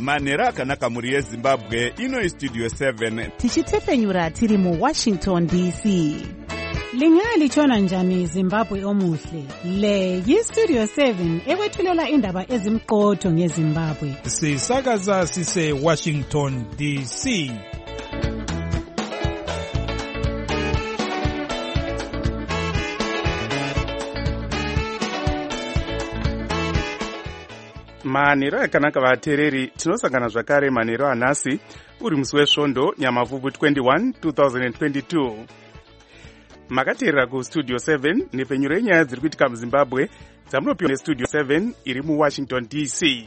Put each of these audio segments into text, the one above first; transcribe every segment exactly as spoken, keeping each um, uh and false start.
manhero akanaka muri yezimbabwe. Ino istudio seven tichitefenyura tiri mu Washington D C. Lingalitshona njani Zimbabwe omuhle? Le yistudio seven ekwethulela indaba ezimqotho ngeZimbabwe. Sisakaza sise Washington D C. Manhero akanaka vateereri, tinosangana zvakare manhero anhasi uri musi wesvondo nyamavhuvhu twenty-one twenty twenty-two. Makateerera kustudio seven nepfenyuro yenyaya dziri kuitika muZimbabwe dzamunopiwa nestudio seven iri muWashington D C.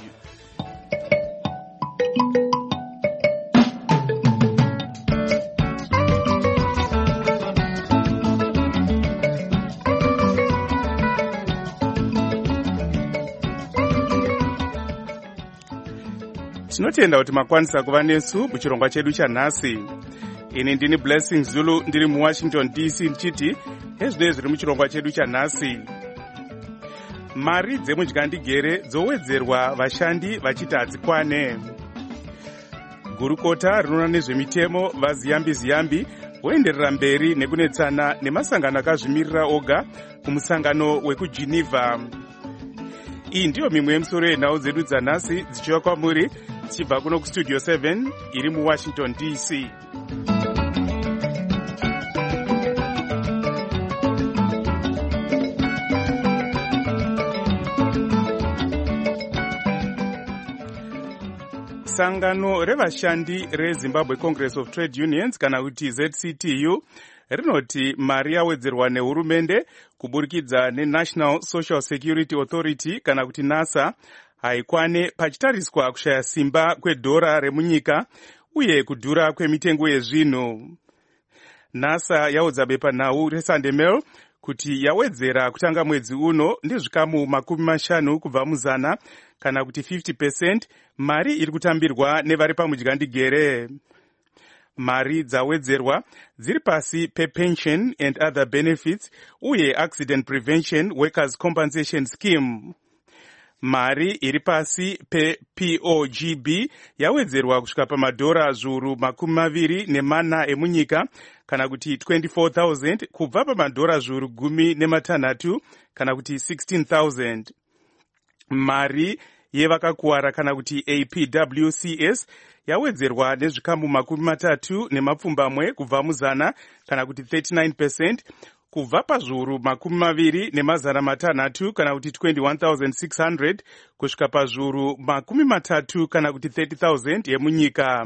Tinotenda kuti makwanisa kuva nesu muchirongwa chedu chanhasi. Ini ndini Blessing Zulu ndiri muWashington D C ndichiti ezvinei zviri muchirongwa chedu chanhasi. Mari dzemunyandigere dzowedzerwa vashandi vachiti hadzikwane. Gurukota rinoona nezvemitemo vaZiyambi Ziyambi voenderera mberi nekunetsana nemasangano akazvimirira oga kumusangano wekuGeneva. Iyi ndiyo mimwe yemisoro yenhau dzedu dzanhasi dzichiva kwamuri tichibva kuno kustudio seven iri muWashington D C. Sangano revashandi reZimbabwe Congress of Trade Unions kana kuti Z C T U rinoti mari yawedzerwa nehurumende kuburikidza neNational Social Security Authority kana kuti NASA haikwane pachitariswa kushaya simba kwedhora remunyika uye kudhura kwemitengo yezvinhu. NASA yaudza bepanhau reSunday Mail kuti yawedzera kutanga mwedzi uno ndezvikamu makumi mashanu kubva muzana kana kuti fifty percent mari iri kutambirwa nevari pamudyandigere. Mari dzawedzerwa dziri pasi pePension and Other Benefits uye Accident Prevention Workers Compensation Scheme. Mari iri pasi peP O G B yawedzerwa kusvika pamadhora zviuru makumi maviri nemana emunyika kana kuti twenty-four thousand kubva pamadhora zviuru gumi nematanhatu kana kuti sixteen thousand. Mari yevakakuwara kana kuti A P W C S yawedzerwa nezvikamu makumi matatu nemapfumbamwe kubva muzana kana kuti thirty-nine percent kubva pazviuru makumi maviri nemazana matanhatu kana kuti twenty-one thousand six hundred kusvika pazviuru makumi matatu kana kuti thirty thousand yemunyika.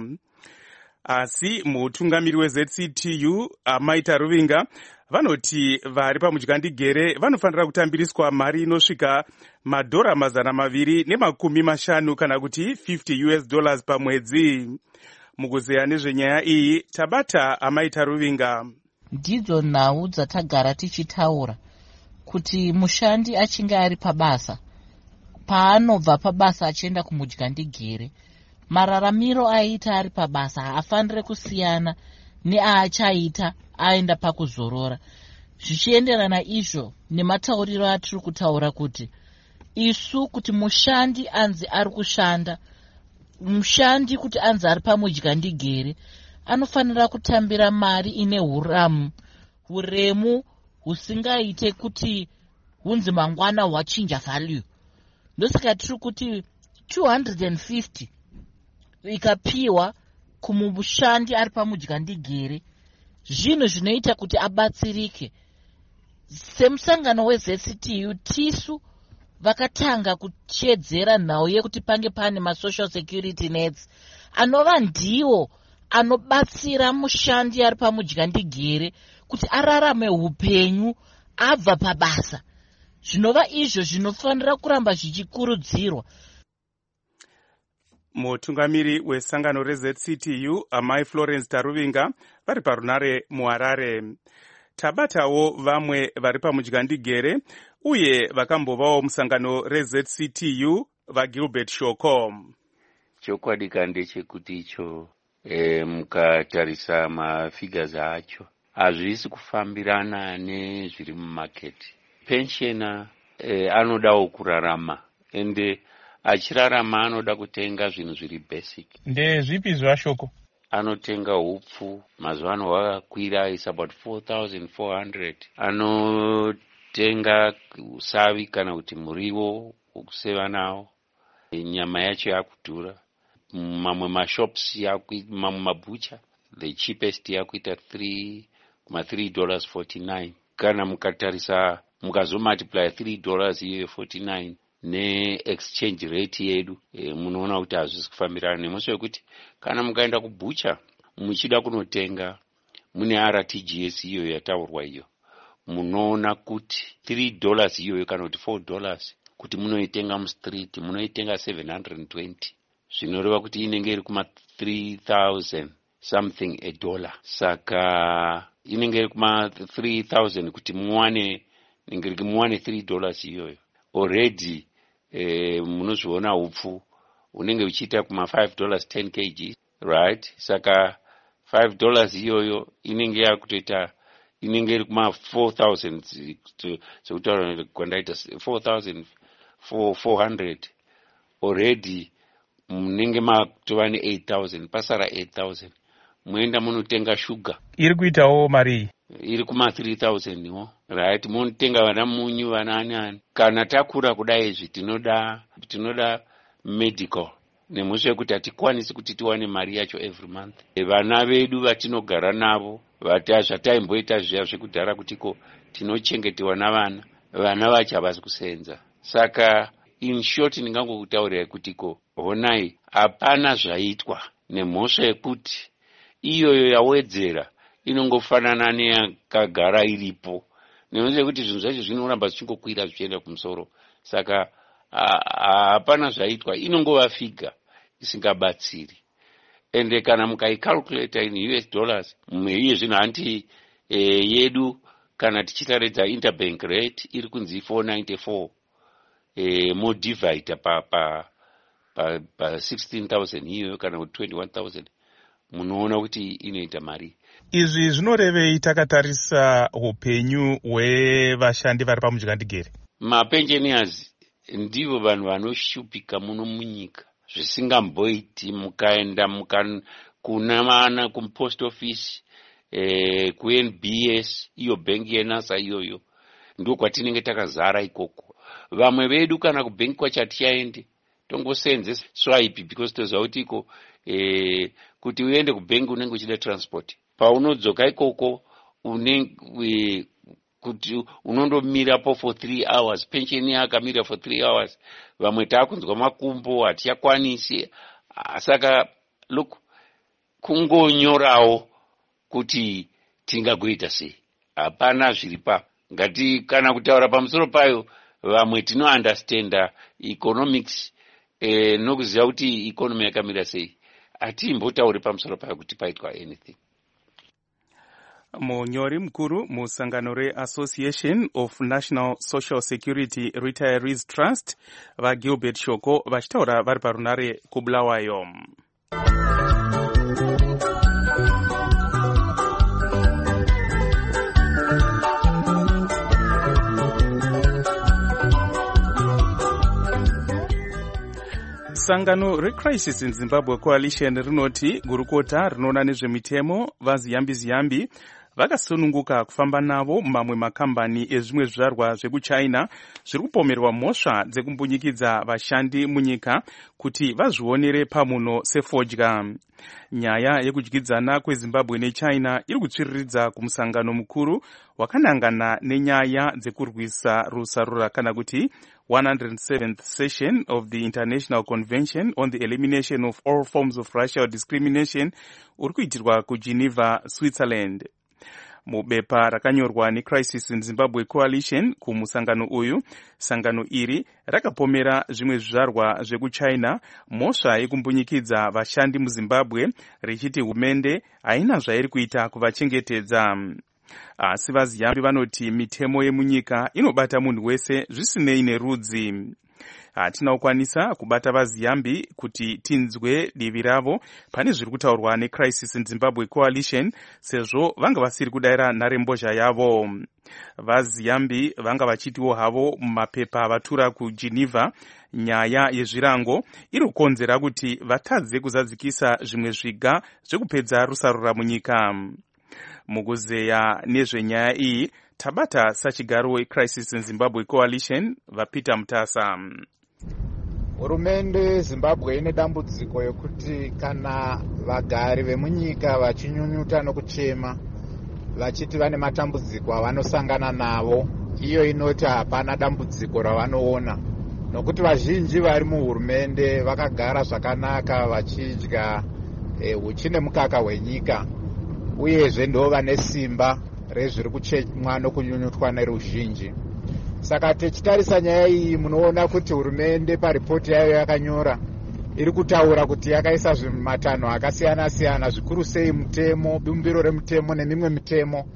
Asi mutungamiri weZ C T U Amaita Ruvinga vanoti vari pamudyandigere vanofanira kutambiriswa mari inosvika madhora mazana maviri nemakumi mashanu kana kuti fifty U S dollars pamwedzi. Mukuzeya nezvenyaya iyi tabata Amaita Ruvinga. Ndidzo nhau dzatagara tichitaura kuti mushandi achinge ari pabasa, paanobva pabasa achienda kumudyandigere, mararamiro aita ari pabasa haafanire kusiyana neaachaita aenda pakuzorora. Zvichienderana izvo nematauriro atiri kutaura kuti isu kuti mushandi anzi ari kushanda, mushandi kuti anzi ari pamudyandigere, anofanira kutambira mari ine huramu, huremu husingaite kuti hunzi mangwana hwachinja value. Ndosaka tiri kuti two hundred fifty ikapiwa kumushandi ari pamudyandigere, zvinhu zvinoita kuti abatsirike. Semusangano weZ C T U tisu vakatanga kuchedzera nhau yekuti pange pane masocial security nets anova ndiwo anobatsira mushandi ari pamudyandigere kuti ararame upenyu abva pabasa. Zvinova izvo zvinofanira kuramba zvichikurudzirwa. Mutungamiri wesangano reZ C T U Amai Florence Taruvinga vari parunare muHarare. Tabatawo vamwe vari pamudyandigere uye vakambovawo musangano reZ C T U vaGilbert Shoko. Chokwadi ndechekuti icho e, mukatarisa mafigures acho hazvisi kufambirana nezviri mumaketi. Pensioner e, anodawo kurarama ende achirarama anoda kutenga zvinhu zviri basic. Ndezvipi zvashoko? Anotenga hupfu, mazuva ano hwakakwira, is about four thousand four hundred. Anotenga usavi kana kuti muriwo wokuseva nawo. Nyama yacho yakudhura. Mamwe mashops yakuita, mamwe mabucha, the cheapest yakuita three kuma three dollars forty nine. Kana mukatarisa mukazo multiply three dollars iye forty nine ne exchange rate yedu, e, munoona kuti hazvisi kufambirana nemusi wekuti kana mukaenda kubucha muchida kunotenga mune R T G S iyo yataurwa iyo, munoona kuti three dollars iyo kana kuti four dollars kuti munoitenga mustreet munoitenga seven hundred twenty, zvinoreva kuti inenge iri kuma three thousand something a dollar. Saka inenge iri kuma three thousand kuti muwane ningiriki muwane three dollars iyoyo. Already eh, munozviona hupfu unenge uchiita kuma five dollars ten kilograms, right? Saka five dollars iyoyo inenge yakutoita inenge iri kuma four thousand, sokutaura kwandaita four thousand four hundred. Already munenge matova ne eight thousand, pasara eight thousand. Muenda munotenga sugar iri kuitawo mari iri kuma three thousand wo, right? Munotenga vana munyu vana ani. Kana takura kudai izvi tinoda tinoda medical nemusi wekuti hatikwanisi kuti tiwane mari yacho every month. Vana vedu vatinogara navo zvataimboita zviya zvekudhara kutiko tinochengetewa navana, vana vacho havasi kusenza. Saka in short ndingangokutaurirai kutiko honai hapana zvaitwa nemhosva yekuti iyoyo yawedzera inongofanana neyakagara iripo, nekuti kuti zvinhu zvacho zvinoramba zvichingokwira zvichienda kumusoro. Saka hapana zvaitwa, inongova figa isingabatsiri. Ende kana mukaicalculata in U S dollars, iye zvinhu hanti e, yedu kana tichitaridza interbank rate iri kunzi four ninety-four, e, modivide pa pa pa, pa sixteen thousand iyoyo kana kuti twenty-one thousand, munoona kuti inoita mari. Izvi zvinorevei takatarisa upenyu hwevashandi vari pamudzigandigere? Mapensioners ndivo vanhu vanoshupika muno munyika zvisingamboiti. Mukaenda muka kuna vana kupost office, eh, ku-N B S iyo benki yenasa iyoyo ndiko kwatinenge takazara ikoko. Vamwe vedu kana kubenki kwacho hatichaendi, tongosenzesa swipe because toziva kuti iko eh, kuti uende kubenki unenge uchida transport. Paunodzoka ikoko unenge kuti unondomirapo for three hours, pension yakamira for three hours. Vamwe takunzwa makumbo hatichakwanisi. Saka look, kungonyorawo kuti tingagoita sei, hapana zviripa. Ngati kana kutaura pamusoro payo, vamwe tino understanda economics eh, nokuziva kuti economy yakamira sei, hatimbotauri pamusoro payo kuti paitwa anything. Munyori mukuru musangano reAssociation of National Social Security Retirees Trust vaGilbert Shoko vachitaura vari parunare kuBulawayo. Sangano reCrisis in Zimbabwe Coalition rinoti gurukota rinoona nezvemitemo vaziyambi ziyambi vakasununguka kufamba navo mamwe makambani ezvimwe zvizvarwa zvekuchina zviri kupomerwa mhosva dzekumbunyikidza vashandi munyika kuti vazvionere pamuno sefodya. Nyaya yekudyidzana kweZimbabwe neChina iri kutsviriridza kumusangano mukuru wakanangana nenyaya dzekurwisa rusarura kana kuti one hundred seventh session of the International Convention on the Elimination of All Forms of Racial Discrimination uri kuitirwa kuGeneva, Switzerland. Mubepa rakanyorwa neCrisis in Zimbabwe Coalition kumusangano uyu, sangano iri rakapomera zvimwe zvizvarwa zvekuchina mhosva yekumbunyikidza vashandi muZimbabwe richiti hurumende haina zvairi kuita kuvachengetedza. Asi vaziyambi vanoti mitemo yemunyika inobata munhu wese zvisinei nerudzi. Hatina kukwanisa kubata vaziyambi kuti tinzwe divi ravo pane zviri kutaurwa neCrisis in Zimbabwe Coalition sezvo vanga vasiri kudaira nharembozha yavo. vaziyambi vanga vachitiwo havo mumapepa vatura kugeneva nyaya yezvirango iri kukonzera kuti vatadze kuzadzikisa zvimwe zviga zvekupedza rusarura munyika. Mukuzeya nezvenyaya iyi tabata sachigaro weCrisis in Zimbabwe Coalition vaPeter Mutasa. Hurumende yeZimbabwe ine dambudziko yekuti kana vagari vemunyika vachinyunyuta nokuchema vachiti vane matambudziko avanosangana navo, iyo inoti hapana dambudziko ravanoona, nokuti vazhinji vari muhurumende vakagara zvakanaka vachidya uchi nemukaka wenyika, uyezve ndo vane simba rezviri kuchemwa nokunyunyutwa neruzhinji. Saka tichitarisa nyaya iyi munoona kuti hurumende paripoti yayo yakanyora iri kutaura kuti yakaisa zvimatanho akasiyana siyana, zvikuru sei mutemo, bumbiro remutemo nemimwe mitemo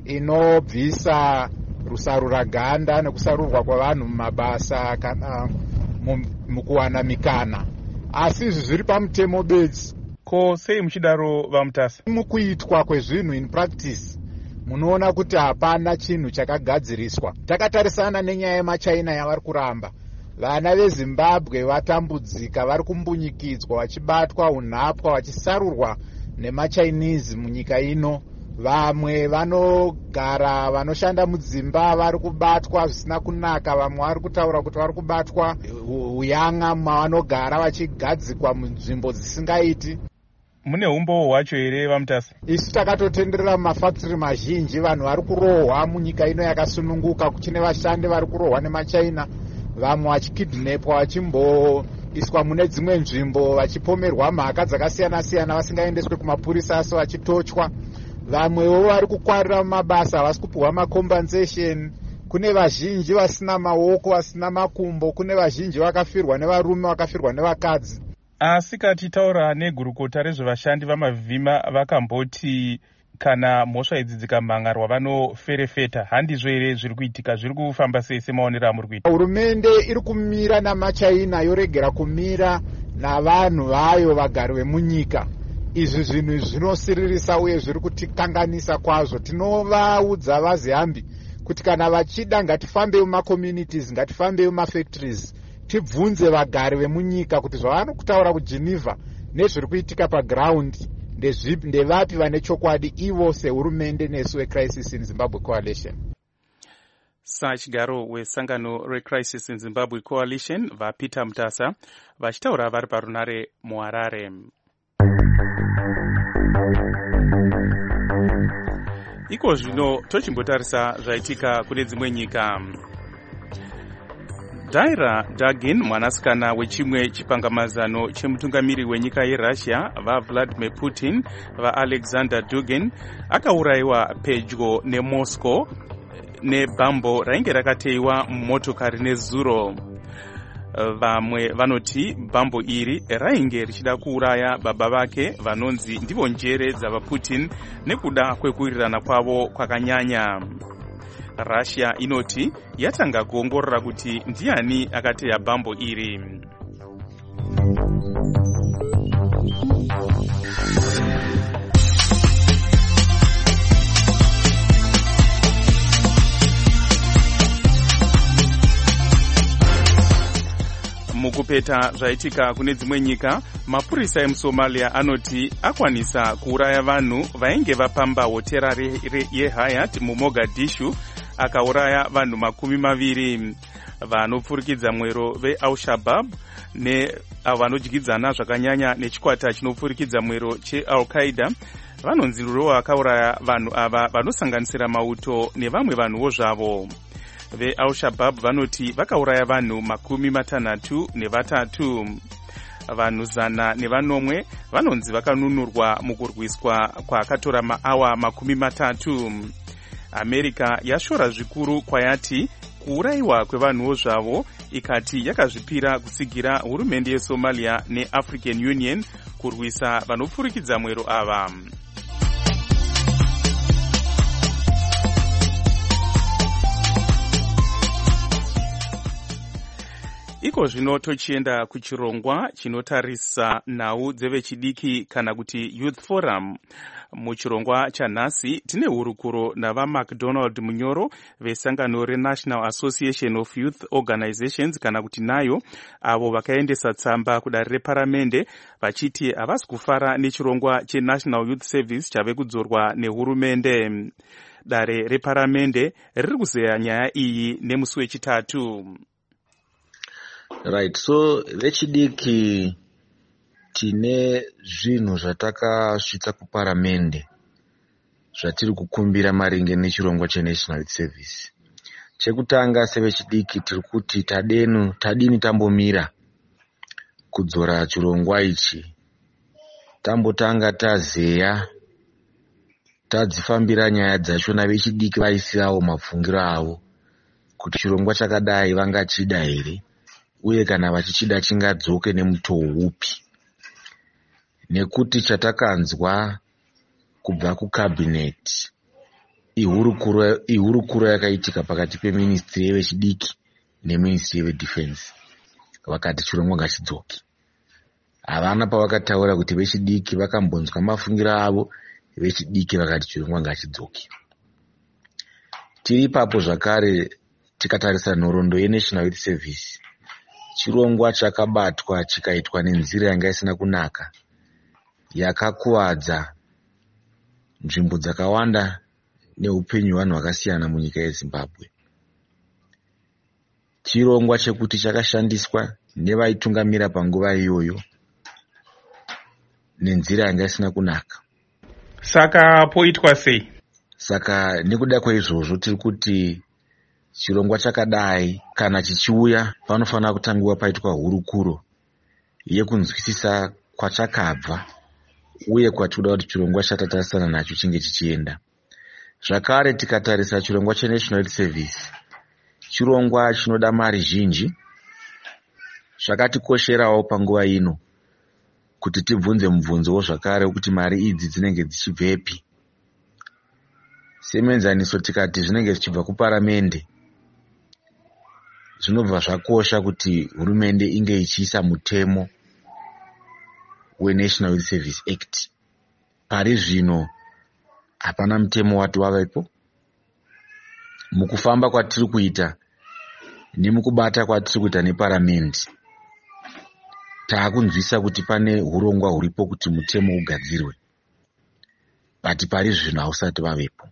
inobvisa rusarura ganda nekusarurwa kwavanhu mumabasa kana mukuwana mikana, asi izvi zviri pamutemo bedzi. Ko sei muchidaro vaMutasa? Mukuitwa kwezvinhu in practice munoona kuti hapana chinhu chakagadziriswa. Takatarisana nenyaya yemaChina yavari kuramba. Vana veZimbabwe vatambudzika, vari kumbunyikidzwa, vachibatwa unhapwa, vachisarurwa nemaChinese munyika ino. Vamwe vanogara vanoshanda mudzimba vari kubatwa zvisina kunaka, vamwe vari kutaura kuti vari kubatwa uyanga mavanogara vachigadzikwa munzvimbo dzisingaiti. Mune umbo hwacho here vaMutasa? Isu takatotenderera mumafactory mazhinji, vanhu vari kurohwa munyika ino yakasununguka, kuchine vashandi vari kurohwa nemaChina, vamwe vachikidnapwa vachimboiswa mune dzimwe nzvimbo vachipomerwa mhaka dzakasiyana siyana vasingaendeswe kumapurisa asi vachitochwa. Vamwewo vari kukwarira mumabasa havasi kupuhwa macompensation. Kune vazhinji vasina maoko, vasina makumbo, kune vazhinji vakafirwa nevarume, vakafirwa nevakadzi. Asi katitaura negurukota rezvevashandi vamavhima vakamboti kana mhosva idzi dzikamhangarwa vanoferefeta. Handizvo here zviri kuitika? Zviri kufamba sei semaonero amuri kuita? Hurumende iri kumira namaChina yoregera kumira navanhu vayo vagari vemunyika. Izvi zvinhu zvinosiririsa uye zviri kutikanganisa kwazvo. Tinovaudza vaziyambi kuti kana vachida ngatifambei mumaCommunities, ngatifambei mumafactories, tibvunze vagari vemunyika kuti zvavari kutaura kuGeneva nezviri kuitika paground ndezvipi, ndevapi vane chokwadi, ivo sehurumende nesu weCrisis in Zimbabwe Coalition. Sachigaro wesangano reCrisis in Zimbabwe Coalition vaPeter Mutasa vachitaura vari parunare muHarare. Iko zvino tochimbotarisa zvaitika kune dzimwe nyika. Daira Dugin, mwanasikana wechimwe chipangamazano chemutungamiri wenyika yeRussia vaVladimir Putin vaAlexander Dugin akaurayiwa pedyo neMoscow nebhambo rainge rakateiwa mumotokari nezuro. Vamwe vanoti bhambo iri rainge richida kuuraya baba vake vanonzi ndivo njere dzavaPutin nekuda kwekuwirirana kwavo kwakanyanya. Russia inoti yatanga kuongorora kuti ndiani akateya bhambo iri. Mukupeta zvaitika kune dzimwe nyika, mapurisa emuSomalia anoti akwanisa kuuraya vanhu vainge vapamba hotera yeHyatt muMogadishu, akauraya vanhu makumi maviri. Vanopfurikidza mwero veAl-Shabaab nevanodyidzana zvakanyanya nechikwata chinopfurikidza mwero cheAl-Qaeda vanonzi ndivo vakauraya vanhu ava vanosanganisira mauto nevamwe vanhuwo zvavo. VeAl-Shabaab vanoti vakauraya vanhu makumi matanhatu nevatatu. Vanhu zana nevanomwe vanonzi vakanunurwa mukurwiswa kwakatora maawa makumi matatu. America yashora zvikuru kwayati kuurayiwa kwevanhuwo zvavo, ikati yakazvipira kutsigira hurumende yeSomalia neAfrican Union kurwisa vanopfurikidza mwero ava. Iko iko zvino tochienda kuchirongwa chinotarisa nhau dzevechidiki kana kuti Youth Forum. Muchirongwa chanhasi tine hurukuro navaMacDonald Munyoro vesangano reNational Association of Youth Organizations kana kuti nayo, avo vakaendesa tsamba kudare reparamende vachiti havasi kufara nechirongwa cheNational Youth Service chave kudzorwa nehurumende. Dare reparamende riri kuzeya nyaya iyi nemusi wechitatu. Right, so vechidiki tine zvinhu zvatakasvitsa kuparamende zvatiri kukumbira maringe nechirongwa cheNational Youth Service. Chekutanga, sevechidiki tiri kuti tadenu tadini tambomira kudzora chirongwa ichi, tambotanga tazeya tadzifambira nyaya dzachona vechidiki vaisirawo mapfungiro avo kuti chirongwa chakadai vangachida here, uye kana vachichida chingadzoke nemutoo upi. Nekuti chatakanzwa kubva kucabinet ihurukuro ihurukuro yakaitika pakati peministry yevechidiki neministry yevedefense, vakati chirongwa ngachidzoke. Havana pavakataura kuti vechidiki vakambonzwa mafungiro avo, vechidiki vakati chirongwa ngachidzoke. Tiri ipapo zvakare tikatarisa nhoroondo yeNational Youth Service, chirongwa chakabatwa chikaitwa nenzira yanga isina kunaka, yakakuvadza nzvimbo dzakawanda neupenyu hwevanhu vakasiyana munyika yeZimbabwe. Chirongwa chekuti chakashandiswa nevaitungamira panguva iyoyo nenzira yanga isina kunaka. Saka poitwa sei? Saka nekuda kwaizvozvo tiri kuti chirongwa chakadai kana chichiuya panofanira kutangiwa paitwa hurukuro yekunzwisisa kwachakabva uye kwatinoda kuti chirongwa chatatarisana nacho chinge chichienda. Zvakare tikatarisa chirongwa cheNational Youth Service, chirongwa chinoda mari zhinji. Zvakatikosherawo panguva ino kuti tibvunze mubvunzowo zvakare kuti mari idzi dzinenge dzichibvepi. Semenzaniso tikati zvinenge zvichibva kuparamende, zvinobva zvakosha kuti hurumende inge ichiisa mutemo weNational Youth Service Act. Pari zvino hapana mutemo wati wavepo. Mukufamba kwatiri kuita nemukubata kwatiri kuita neparamende, taakunzwisa kuti pane hurongwa huripo kuti mutemo ugadzirwe, but pari zvino hausati vavepo.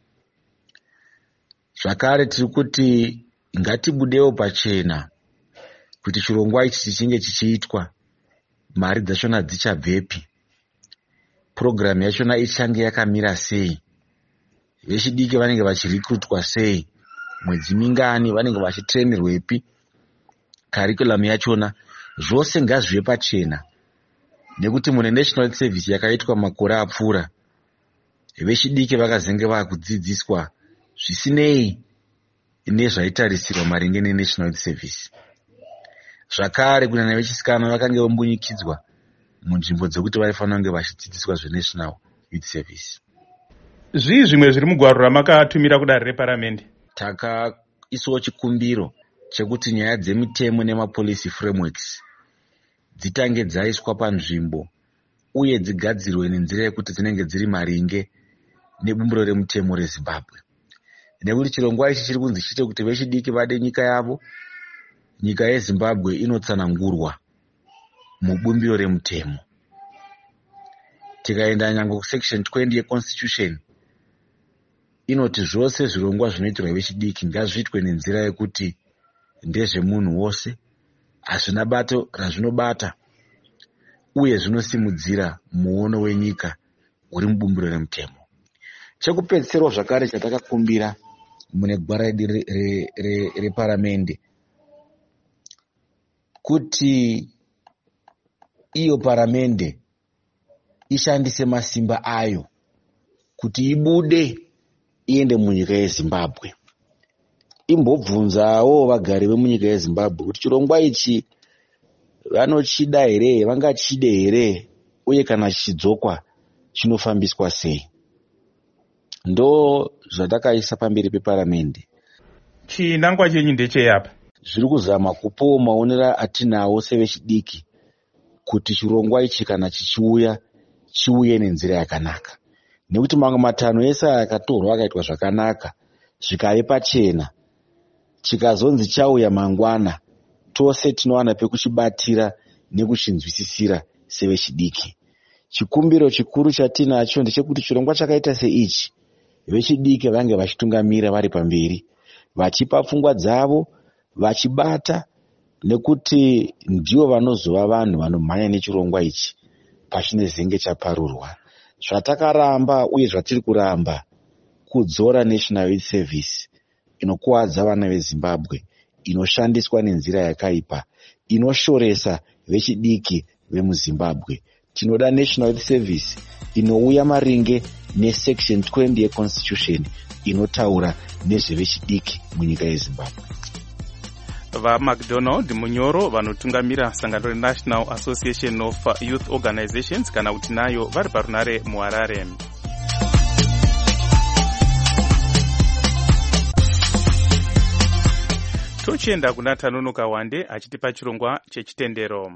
Zvakare tiri kuti ngatibudewo pachena kuti chirongwa ichi chichinge chichiitwa mari dzachona dzichabvepi, programu yachona ichange yakamira sei, vechidiki vanenge vachirekrutwa sei, mwedzi mingani vanenge vachitrenerwepi, curriculum yachona zvose ngazvive pachena. Nekuti mune National Youth Service yakaitwa makore apfuura, vechidiki vakazenge vakudzidziswa zvisinei nezvaitarisirwa maringe neNational Youth Service. Zvakare kunyanya vechisikana vakange vambunyikidzwa munzvimbo dzekuti vaifanira kunge vachidzidziswa zveNational Youth Service. Zvii zvimwe zviri mugwaro ramakatumira kudare reparamende? Takaisawo chikumbiro chekuti nyaya dzemitemo nemapolicy frameworks dzitange dzaiswa panzvimbo uye dzigadzirwe nenzira yekuti dzinenge dziri maringe nebumbiro remutemo reZimbabwe. Nekuti chirongwa ichi chiri kunzi chiite kuti vechidiki vade nyika yavo, nyika yeZimbabwe inotsanangurwa mubumbiro remutemo. Tikaenda nyange kusection twenty yeconstitution inoti zvose zvirongwa zvinoitirwa vechidiki ngazviitwe nenzira yekuti ndezvemunhu wose, hazvina bato razvinobata, uye zvinosimudzira muono wenyika uri mubumbiro remutemo. Chekupedzisirawo zvakare chatakakumbira mune gwara reparamende kuti iyo paramende ishandise masimba ayo kuti ibude iende munyika yeZimbabwe, imbobvunzawo vagari vemunyika yeZimbabwe kuti chirongwa ichi vanochida here, vangachide here, uye kana chichidzokwa chinofambiswa sei. Ndo zvatakaisa pamberi peparamende. Chinangwa chenyu ndecheyapa? zviri kuzama kupawo maonero atinawo sevechidiki kuti chirongwa ichi kana chichiuya chiuye nenzira yakanaka, nekuti mamwe matanho ese akatorwa akaitwa zvakanaka zvikave pachena, chikazonzi chauya mangwana tose tinowana pekuchibatira nekuchinzwisisira sevechidiki. Chikumbiro chikuru chatinacho ndechekuti chirongwa chakaita seichi vechidiki vange vachitungamira vari pamberi, vachipa pfungwa dzavo, vachibata, nekuti ndivo vanozova vanhu vanomhanya nechirongwa ichi pachinezenge chaparurwa. Zvatakaramba uye zvatiri kuramba kudzora National Youth Service inokuwadza vana veZimbabwe, inoshandiswa nenzira yakaipa, inoshoresa vechidiki vemuZimbabwe. Tinoda National Youth Service inouya maringe nesection twenty yeconstitution inotaura nezvevechidiki munyika yeZimbabwe. VaMcDonald Munyoro vanotungamira sangano reNational Association of Youth Organizations kana kuti nayo vari parunare muHarare. Tochienda kuna Tanonoka Wande achitipa chirongwa chechitendero.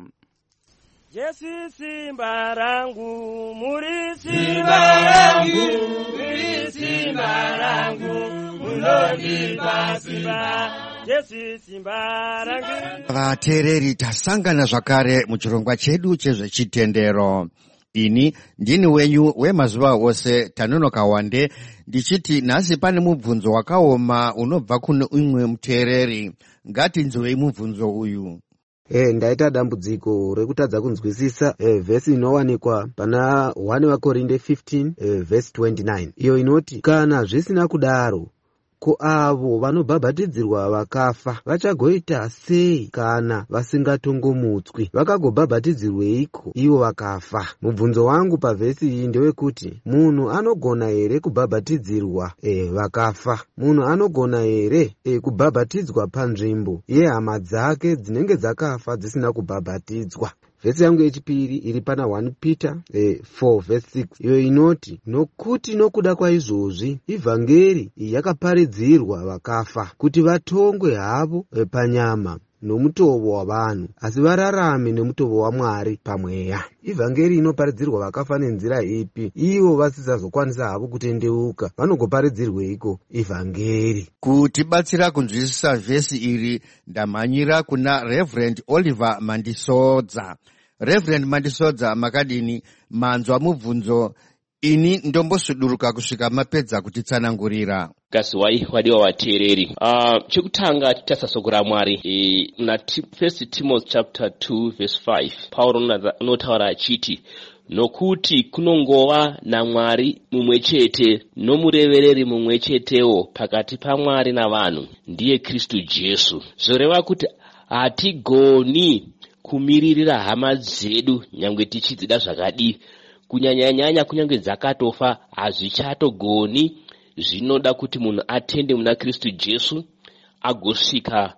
Jesu simba rangu, muri simba rangu, muri simba rangu, munondipa simba. Jesu simba rangu. Vateereri, tasangana zvakare muchirongwa chedu chezvechitendero. Ini ndini wenyu wemazuva ose Tanonoka Wande, ndichiti nhasi pane mubvunzo wakaoma unobva kune umwe muteereri. Ngatinzwei mubvunzo uyu. Eh, ndaita dambudziko rekutadza kunzwisisa eh, vhesi inowanikwa pana one Vakorinde fifteen eh, verse twenty-nine. Iyo inoti kana zvisina kudaro, ko avo vanobhabhatidzirwa vakafa vachagoita sei kana vasingatongomutswi? Vakagobhabhatidzirweiko ivo vakafa? Mubvunzo wangu pavhesi iyi ndewekuti munhu anogona here kubhabhatidzirwa e, vakafa? Munhu anogona here e, kubhabhatidzwa panzvimbo yehama dzake dzinenge dzakafa dzisina kubhabhatidzwa? Vhesi yangu yechipiri iri pana one Peter eh, four verse six. Iyo inoti nokuti nokuda kwaizvozvi ivhangeri yakaparidzirwa vakafa kuti vatongwe havo eh, panyama nomutovo wavanhu, asi vararame nemutovo waMwari pamweya. Ivhangeri inoparidzirwa vakafa nenzira ipi? Ivo vasisazokwanisa havo kutendeuka, vanogoparidzirweiko ivhangeri? Kutibatsira kunzwisisa vhesi iri ndamhanyira kuna Reverend Oliver Mandisodza. Reverend Mandisodza, makadini? Manzwa mubvunzo. Ini ndombosuduruka kusvika mapedza kutitsanangurira. Gasiwai wadiwa wateereri. Uh, chekutanga titasasokora Mwari. E, na First Timothy chapter two verse five. Paulo unotaura achiti, nokuti kunongova naMwari mumwe chete nomurevereri mumwe chetewo pakati paMwari navanhu, ndiye Kristu Jesu. Zvoreva kuti hatigoni kumiririra hama dzedu nyangwe tichidzida zvakadi, kunyanyanyanya kunyange dzakatofa hazvichatogoni. Zvinoda kuti munhu atende muna Kristu Jesu agosvika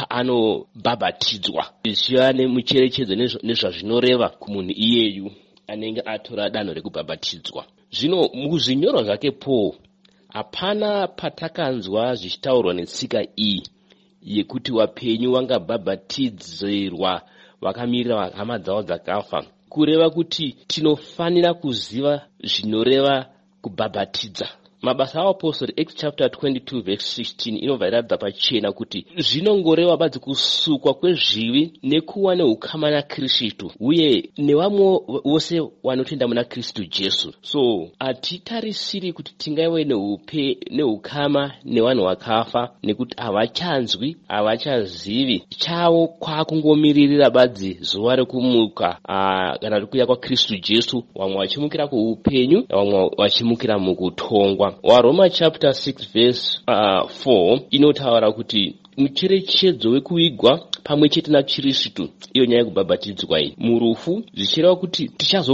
paanobhabhatidzwa, zvichiva nemucherechedzo nezvazvinoreva kumunhu iyeyu anenge atora danho rekubhabhatidzwa. Zvino muzvinyorwa zvake Paul hapana patakanzwa zvichitaurwa netsika iyi yekuti wapenyu wangabhabhatidzirwa vakamirira hama dzavo dzakafa, kureva kuti tinofanira kuziva zvinoreva kubhabhatidza. Mabasa apostori Acts chapter twenty-two verse sixteen inobva iratidza pachena kuti zvinongoreva badzi kusukwa kwezvivi nekuwa neukama naKristu uye nevamwe vose vanotenda muna Kristu Jesu. So hatitarisiri kuti tingaive neupe neukama nevanhu vakafa, nekuti havachanzwi, havachazivi. Chavo kwakungomiririra badzi zuva rekumuka kana kuuya kwaKristu Jesu, vamwe vachimukira kuupenyu, vamwe vachimukira mukutongwa. WaRoma chapter six verse uh, four inotaura kuti mucherechedzo wekuigwa pamwe chete naKristu, iyo nyaya yekubhabhatidzwa iyi, murufu, zvichireva kuti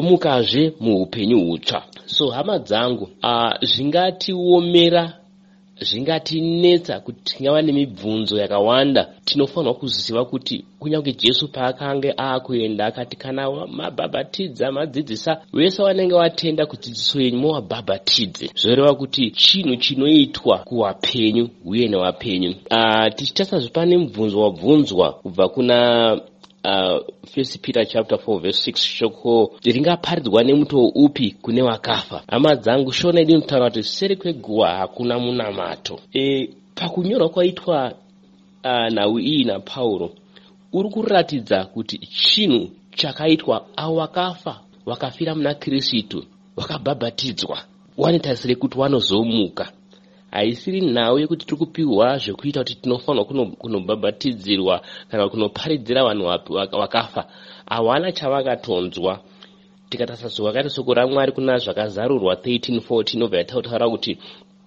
tichazomukazve muupenyu hutsva. So hama dzangu, uh, zvingatiomera zvingatinetsa kuti tingava nemibvunzo yakawanda, tinofanirwa kuziva kuti kunyange Jesu paakanga akuenda akati kana mabhabhatidza madzidzisa vese vanenge vatenda kudzidziso yenyu muvabhabhatidze, zvoreva kuti chinhu chinoitwa kuvapenyu uye nevapenyu. Uh, tichitarisa zvipane mubvunzo wabvunzwa kubva kuna Uh, First Peter chapter four verse six, shoko ringaparidzwa nemuto upi kune wakafa. Hama dzangu, shona idi nutaura kuti seri kweguwa hakuna munamato. E, pakunyorwa kwaitwa uh, nhau iyi naPauro uri kuratidza kuti chinhu chakaitwa avo wakafa wakafira muna Kristu wakabhabhatidzwa wanetarisire kuti wanozomuka. Haisiri nhau yekuti tiri kupiwa zvekuita kuti tinofanirwa kunobhabhatidzirwa kana kunoparidzira vanhu wakafa. Hawana chavakatonzwa. Tikatarisa zvakaita shoko raMwari kuna zvakazarurwa thirteen fourteen obva yataura kuti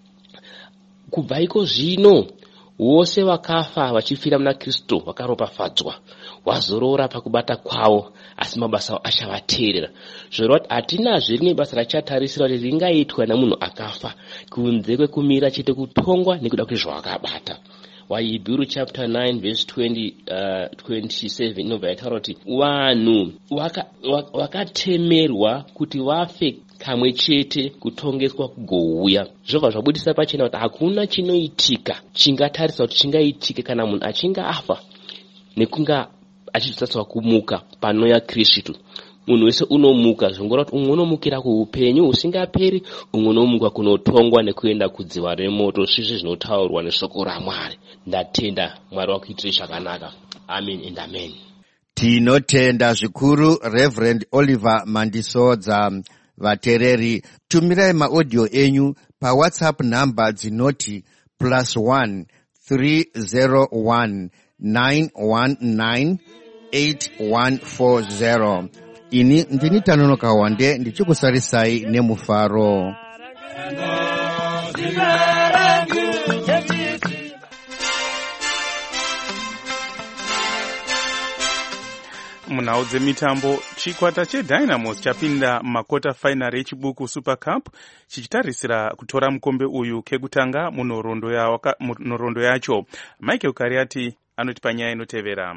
kubva iko zvino vose vakafa vachifira muna Kristu vakaropafadzwa, wazorora pakubata kwavo, asi mabasa achavateerera. Zvoreva kuti hatinazve rimwe basa rachatarisira kuti ringaitwa namunhu akafa kunze kwekumira chete kutongwa nekuda kuti zvawakabata. WaHebrew chapter nine verse twenty, uh, twenty-seven inobva yataura kuti vanhu vakatemerwa waka kuti vafe kamwe chete kutongeswa kugouya. Zvobva zvabudisa pachena kuti hakuna chinoitika chingatarisa kuti chingaitike kana munhu achinga afa nekunga achizotariswa kumuka panouya Kristu. Munhu wese unomuka, zvongora kuti umwe unomukira kuupenyu husingaperi, umwe unomuka kunotongwa nekuenda kudziva remoto, zvizvi zvinotaurwa neshoko raMwari. Ndatenda Mwari wakuitire zvakanaka. Amen and amen. Tinotenda zvikuru Reverend Oliver Mandisodza. Vatereri, tumirai maaudio enyu pa WhatsApp number dzinoti plus one three zero one nine one nine eight one four zero. Ini ndini Tanonoka Wande ndichikusarisai nemufaro. Munhau dzemitambo, chikwata cheDynamos chapinda makota final echibuku Super Cup chichitarisira kutora mukombe uyu kekutanga munhorondo yacho. Michael Kariati anoti panyaya inotevera.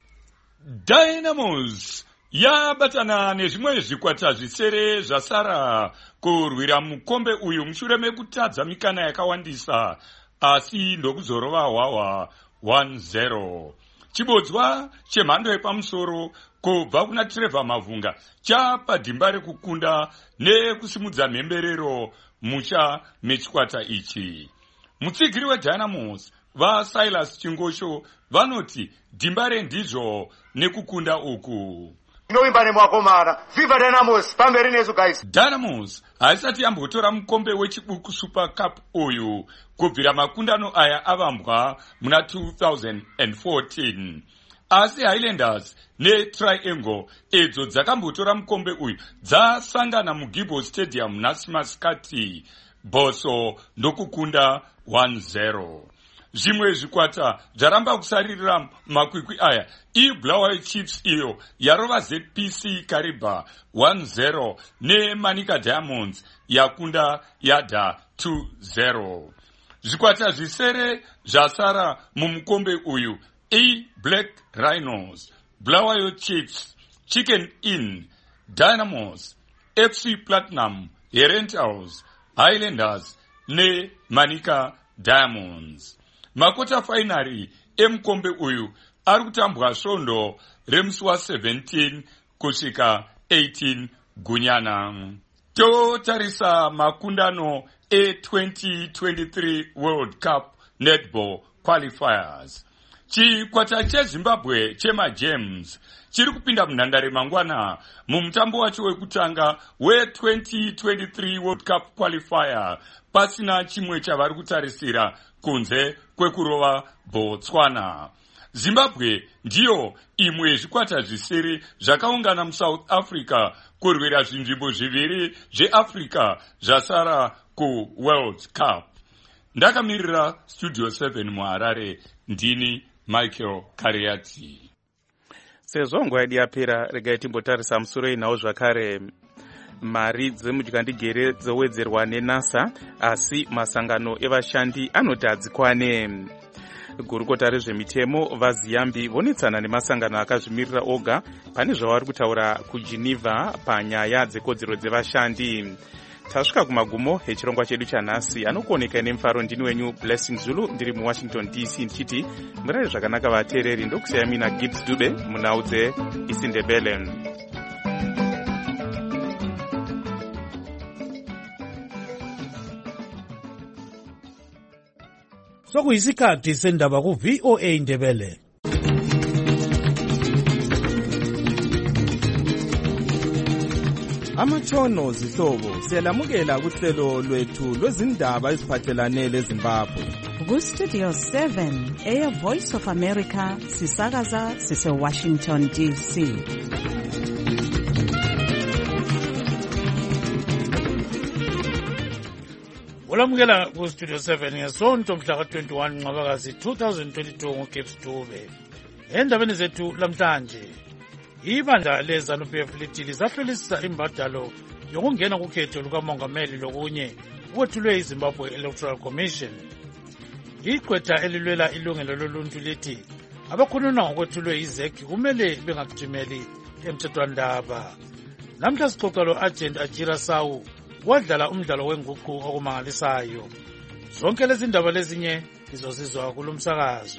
Dynamos yabatana nezvimwe zvikwata zvisere zvasara kurwira mukombe uyu mushure mekutadza mikana yakawandisa, asi ndokuzorova hwahwa one zero. Chibodzwa chemhando yepamusoro kubva kuna Trevor Mavunga chapa dhimba rekukunda nekusimudza mhemberero musha mechikwata ichi. Mutsigiri weDynamos vaSilas Chingosho vanoti dhimba rendizvo nekukunda uku. Inoimba nemwakomana. Viva Dynamos, pamberi nesu guys. Dynamos haisati yambotora mukombe wechibuku Super Cup uyu kubvira makundano aya avambwa muna two thousand fourteen. Asi Highlanders neTriangle edzo dzakambotora mukombe uyu dzasangana muGibbon Stadium naSmaskati, Boso ndokukunda one zero. Zvimwe zvikwata zvaramba kusaririra makwikwi aya iBulawayo Chiefs iyo yarova Z P C Kariba one zero neManika Diamonds yakunda Yada two zero. Zvikwata zvisere zvasara mumukombe uyu iBlack Rhinos, Bulawayo Chiefs, Chicken Inn, Dynamos, F C Platinum, Herentals, Highlanders neManika Diamonds. Makota finari emukombe uyu ari kutambwa svondo remusi wa17 kusvika eighteen Gunyana. Totarisa makundano e-twenty twenty-three World Cup Netball Qualifiers. Chikwata cheZimbabwe chemaGems chiri kupinda munhandare mangwana mumutambo wacho wekutanga we-twenty twenty-three World Cup Qualifier pasina chimwe chavari kutarisira kunze kwekurova Botswana. Zimbabwe ndiyo imwe yezvikwata zvisere zvakaungana muSouth Africa kurwira zvinzvimbo zviviri zveAfrica zvasara kuWorld Cup. Ndakamirira Studio seven muHarare, ndini Michael Kariati. Sezvo nguva yedu yapera, regai timbotarisa musoro inhau zvakare. mari dzemudyandegere dzowedzerwa nenasa, asi masangano evashandi anoti hadzikwane. Gurukota rezvemitemo vaZiyambi vonetsana nemasangano akazvimirira oga pane zvavari kutaura kuGeneva panyaya dzekodzero dzevashandi. Tasvika kumagumo echirongwa chedu chanhasi. Anokuoneka nemufaro ndini wenyu Blessing Zulu, ndiri muWashington D C ndichiti murare zvakanaka vateereri. Ndokusiyai mina Gibbs Dube munhau dzeIsindebele. Sokuyisikhathi sendaba ku V O A Ndebele. Amatshono zihlobo siyalamukela kuhlelo lwethu lwezindaba eziphathelane leZimbabwe. Ku Studio seven eya Voice of America sisakaza sise Washington D C. Olamukela ku Studio seven ngesonto mhla ka twenty-one Ncwabakazi twenty twenty-two ngoGibbs Dube. Endabeni zethu lamhlanje, ibandla leZANU-P F lithi lisahlolisisa imbadalo yokungena kukhetho lukamongameli lokunye ukwethulwe iZimbabwe Electoral Commission. Igqwetha elilwela ilungelo loluntu lithi abakhonona ngokwethulwe iZEC kumele bengagijimeli emthethwandaba. Namhla sixoxa lo-Agent Ajira Sawu wadlala umdlalo wenguqu okumangalisayo. Zonke lezi ndaba lezinye izosizwa kulumsakazo.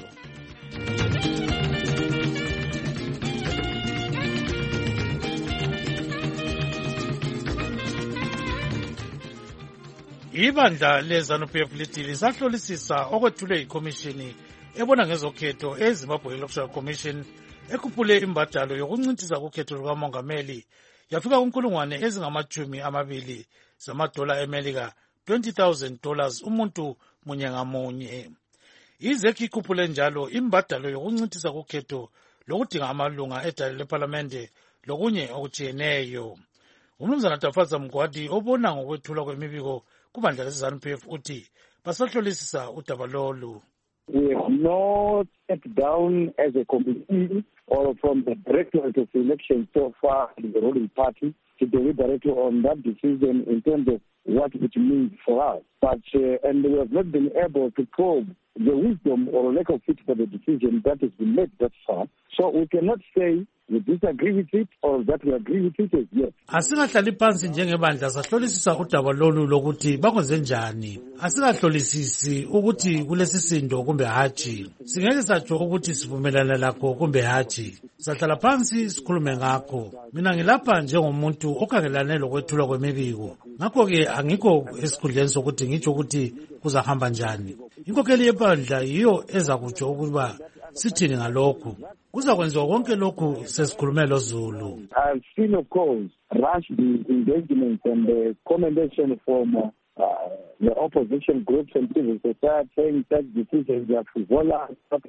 Ibandla leZANU-P F lithi lisahlolisisa okwethulwe ikomishini ebona ngezokhetho eZimbabwe Electoral Commission ekhuphule imbadalo yokuncintisa kukhetho lukamongameli yafika kunkulungwane ezingamachumi amabili zamadola eMelika, twenty thousand dollars umuntu munye ngamunye. iZEC ikhuphule njalo imbadalo yokuncintisa kukhetho lokudinga amalunga edale leParlamente lokunye okujiyeneyo. Umnumzana Tafaza Mgwadi obona ngokwethula kwemibiko kubandla leZANU-P F uthi basahlolisisa udaba lolu. We have not stepped down as a committee or from the Directorate of Elections so far in the ruling party to deliberate on that decision in terms of what it means for us. But, uh, and we have not been able to probe the wisdom or lack of fit for the decision that has been made thus far. So we cannot say we disagree with it or that we agree with it as yet. Asingahlali phansi njengebandla sahlolisisa udaba lolu lokuthi bakwenze njani. Asingahlolisisi ukuthi kulesisindo kumbe hatshi. Singeke satsho ukuthi sivumelana lakho kumbe hatshi. Sahlala phansi sikhulume ngakho. Mina ngilapha njengomuntu okhangelane lokwethulwa kwemibiko. Ngakho ke angikho esikhundleni sokuthi ngitsho ukuthi kuzahamba njani. Inkokheli yebandla yiyo ezakutsho ukuba sithini ngalokho. Kuzakwenziwa konke lokhu sesikhulumelo Zulu. I've seen, of course, rush the engagement and the commendation from uh, uh, the opposition groups and civil society saying such decisions are frivolous.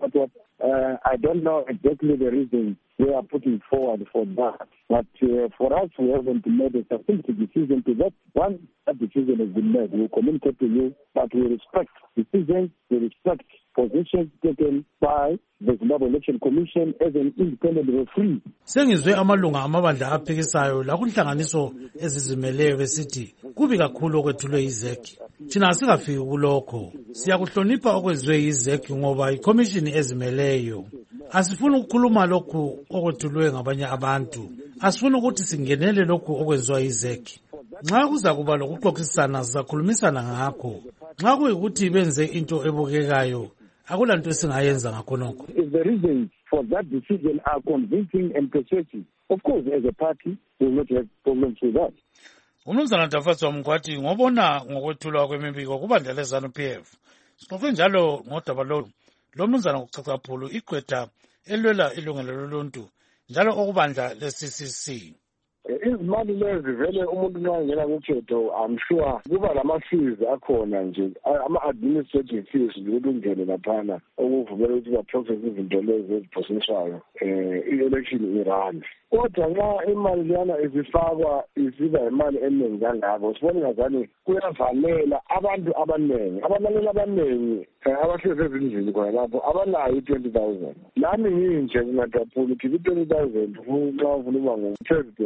Uh, I don't know exactly the reasons they are putting forward for that. But uh, for us, we haven't made a succinct decision to that. Once that decision has been made, we'll communicate to you, but we respect decisions, we respect positions taken by the Zimbabwe Election Commission as an independent referee. Sengizwe amalunga amabandla aphikisayo lakunhlanganiso ezizimeleyo besithi kubi kakhulu okwethulwe iZEC. Thina asingafiki kulokho. Siyakuhlonipha okwenziwe iZEC ngoba ikomishini ezimeleyo. Asifuni ukukhuluma lokhu okwethulwe ngabanye abantu. Asifuni ukuthi singenele lokhu okwenziwa iZEC. Nxa kuza kuba lokuxoxisana sizakhulumisana ngakho. Nxa kuyikuthi benze into ebukekayo akulanto esingayenza ngakho nokho. If the reasons for that decision are convincing and persuasive, of course as a party we will not have problems with that. Umnumzana Tafaza Mgwadi ngobona ngokwethulwa kwemibiko kubandla leZANU-P F. Sixoxe njalo ngodaba lolu. Lo mnumzana ngokucacaphulu igqwetha elwela ilungelo loluntu njalo okubandla le-C C C. Izimali lezi vele umuntu nxa ngena kukhetho I'm sure kuba lama-fees akhona nje ama-administrative fees ukuthi ungene laphana okuvumela ukuthi baprocess izinto lezi eziprocesswayo um i-election irun. Kodwa nxa imali leyana izifakwa isiba imali eningi kangako sibone ngazani kuyavanela abantu abaningi abalalela abaningi abahlezi ezindlini khona lapho abanayo i-twenty thousand. Nami nginje kungacaphula ukuthi i-twenty thousand nxa ufuna ukuba ngu-president angila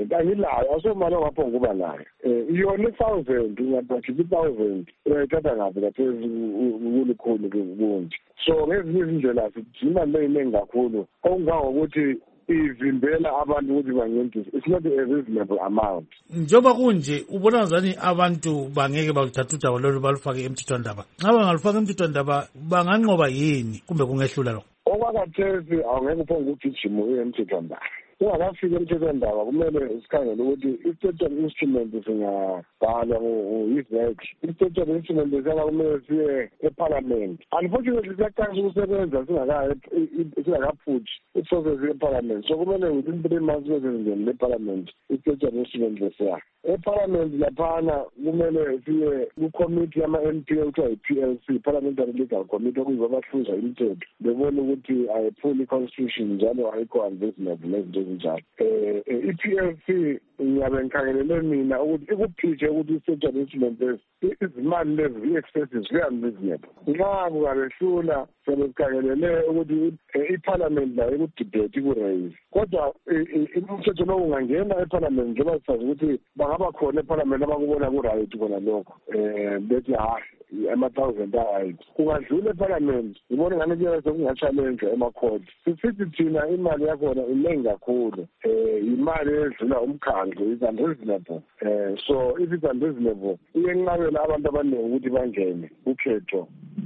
unayo asomali ongaphonga kuba nayo um iyona i-thousand ungabakhipha i-thousand uyayithatha ngapi ngaphezulu kulukhulu kunje. So ngezinye izindlela sithi imali leyiningi kakhulu okungangokuthi ivimbela abantu ukuthi bangenze. It's not a reasonable amount. Njoba kunje ubona ngani abantu bangeke baluthatha udaba lolu balufake emthethwandaba? Nxa bangalufaka emthethwandaba banganqoba yini kumbe kungehlula lo? Okwakhathesi awungeke uphonge ugijima uye emthethwandaba. Ungakafika emthethwandaba kumele sikhangele ukuthi i-state instrument singabhalwa ngu-I-Z. I-state instrument siyaba kumele siye eparliament. Unfortunately siyaqalisa ukusebenza singakaphuthi i-process ye-parliament. So kumele within three months sesenzeni le-parliament i-state instrument lesiya. Eparliament laphana kumele siye ku-committee yama-M P okuthiwa yi-P L C, Parliamentary Legal Committee, okuyibo abahluza imithetho bebona ukuthi ayiphuli i-constitution njalo ayikho unreasonable nezinto ezinjalo. Um i-P L C ngiyabe ngikhangelele mina ukuthi ikuphitshe ukuthi i-state instrument lesi izimali lezi i-excessive ziyi-unreasonable. Nxa kungabehlula sobe sikhangelele ukuthi i-parliament layo ikudebate iku-raise. Kodwa umthetho lowo ungangena eparliament njengoba sisazi ukuthi bangaba khona eparliament abakubona ku-right kona lokho um bethi hayi ama-thousand a-right kungadlula eparliament ngibona ngani kuyabe sekunga-challenge ema-court. Sisithi thina imali yakhona iningi kakhulu um imali edlula umkhandlu is unreasonable. Um so if it's unreasonable iyenqabela abantu abaningi ukuthi bangene ukhetho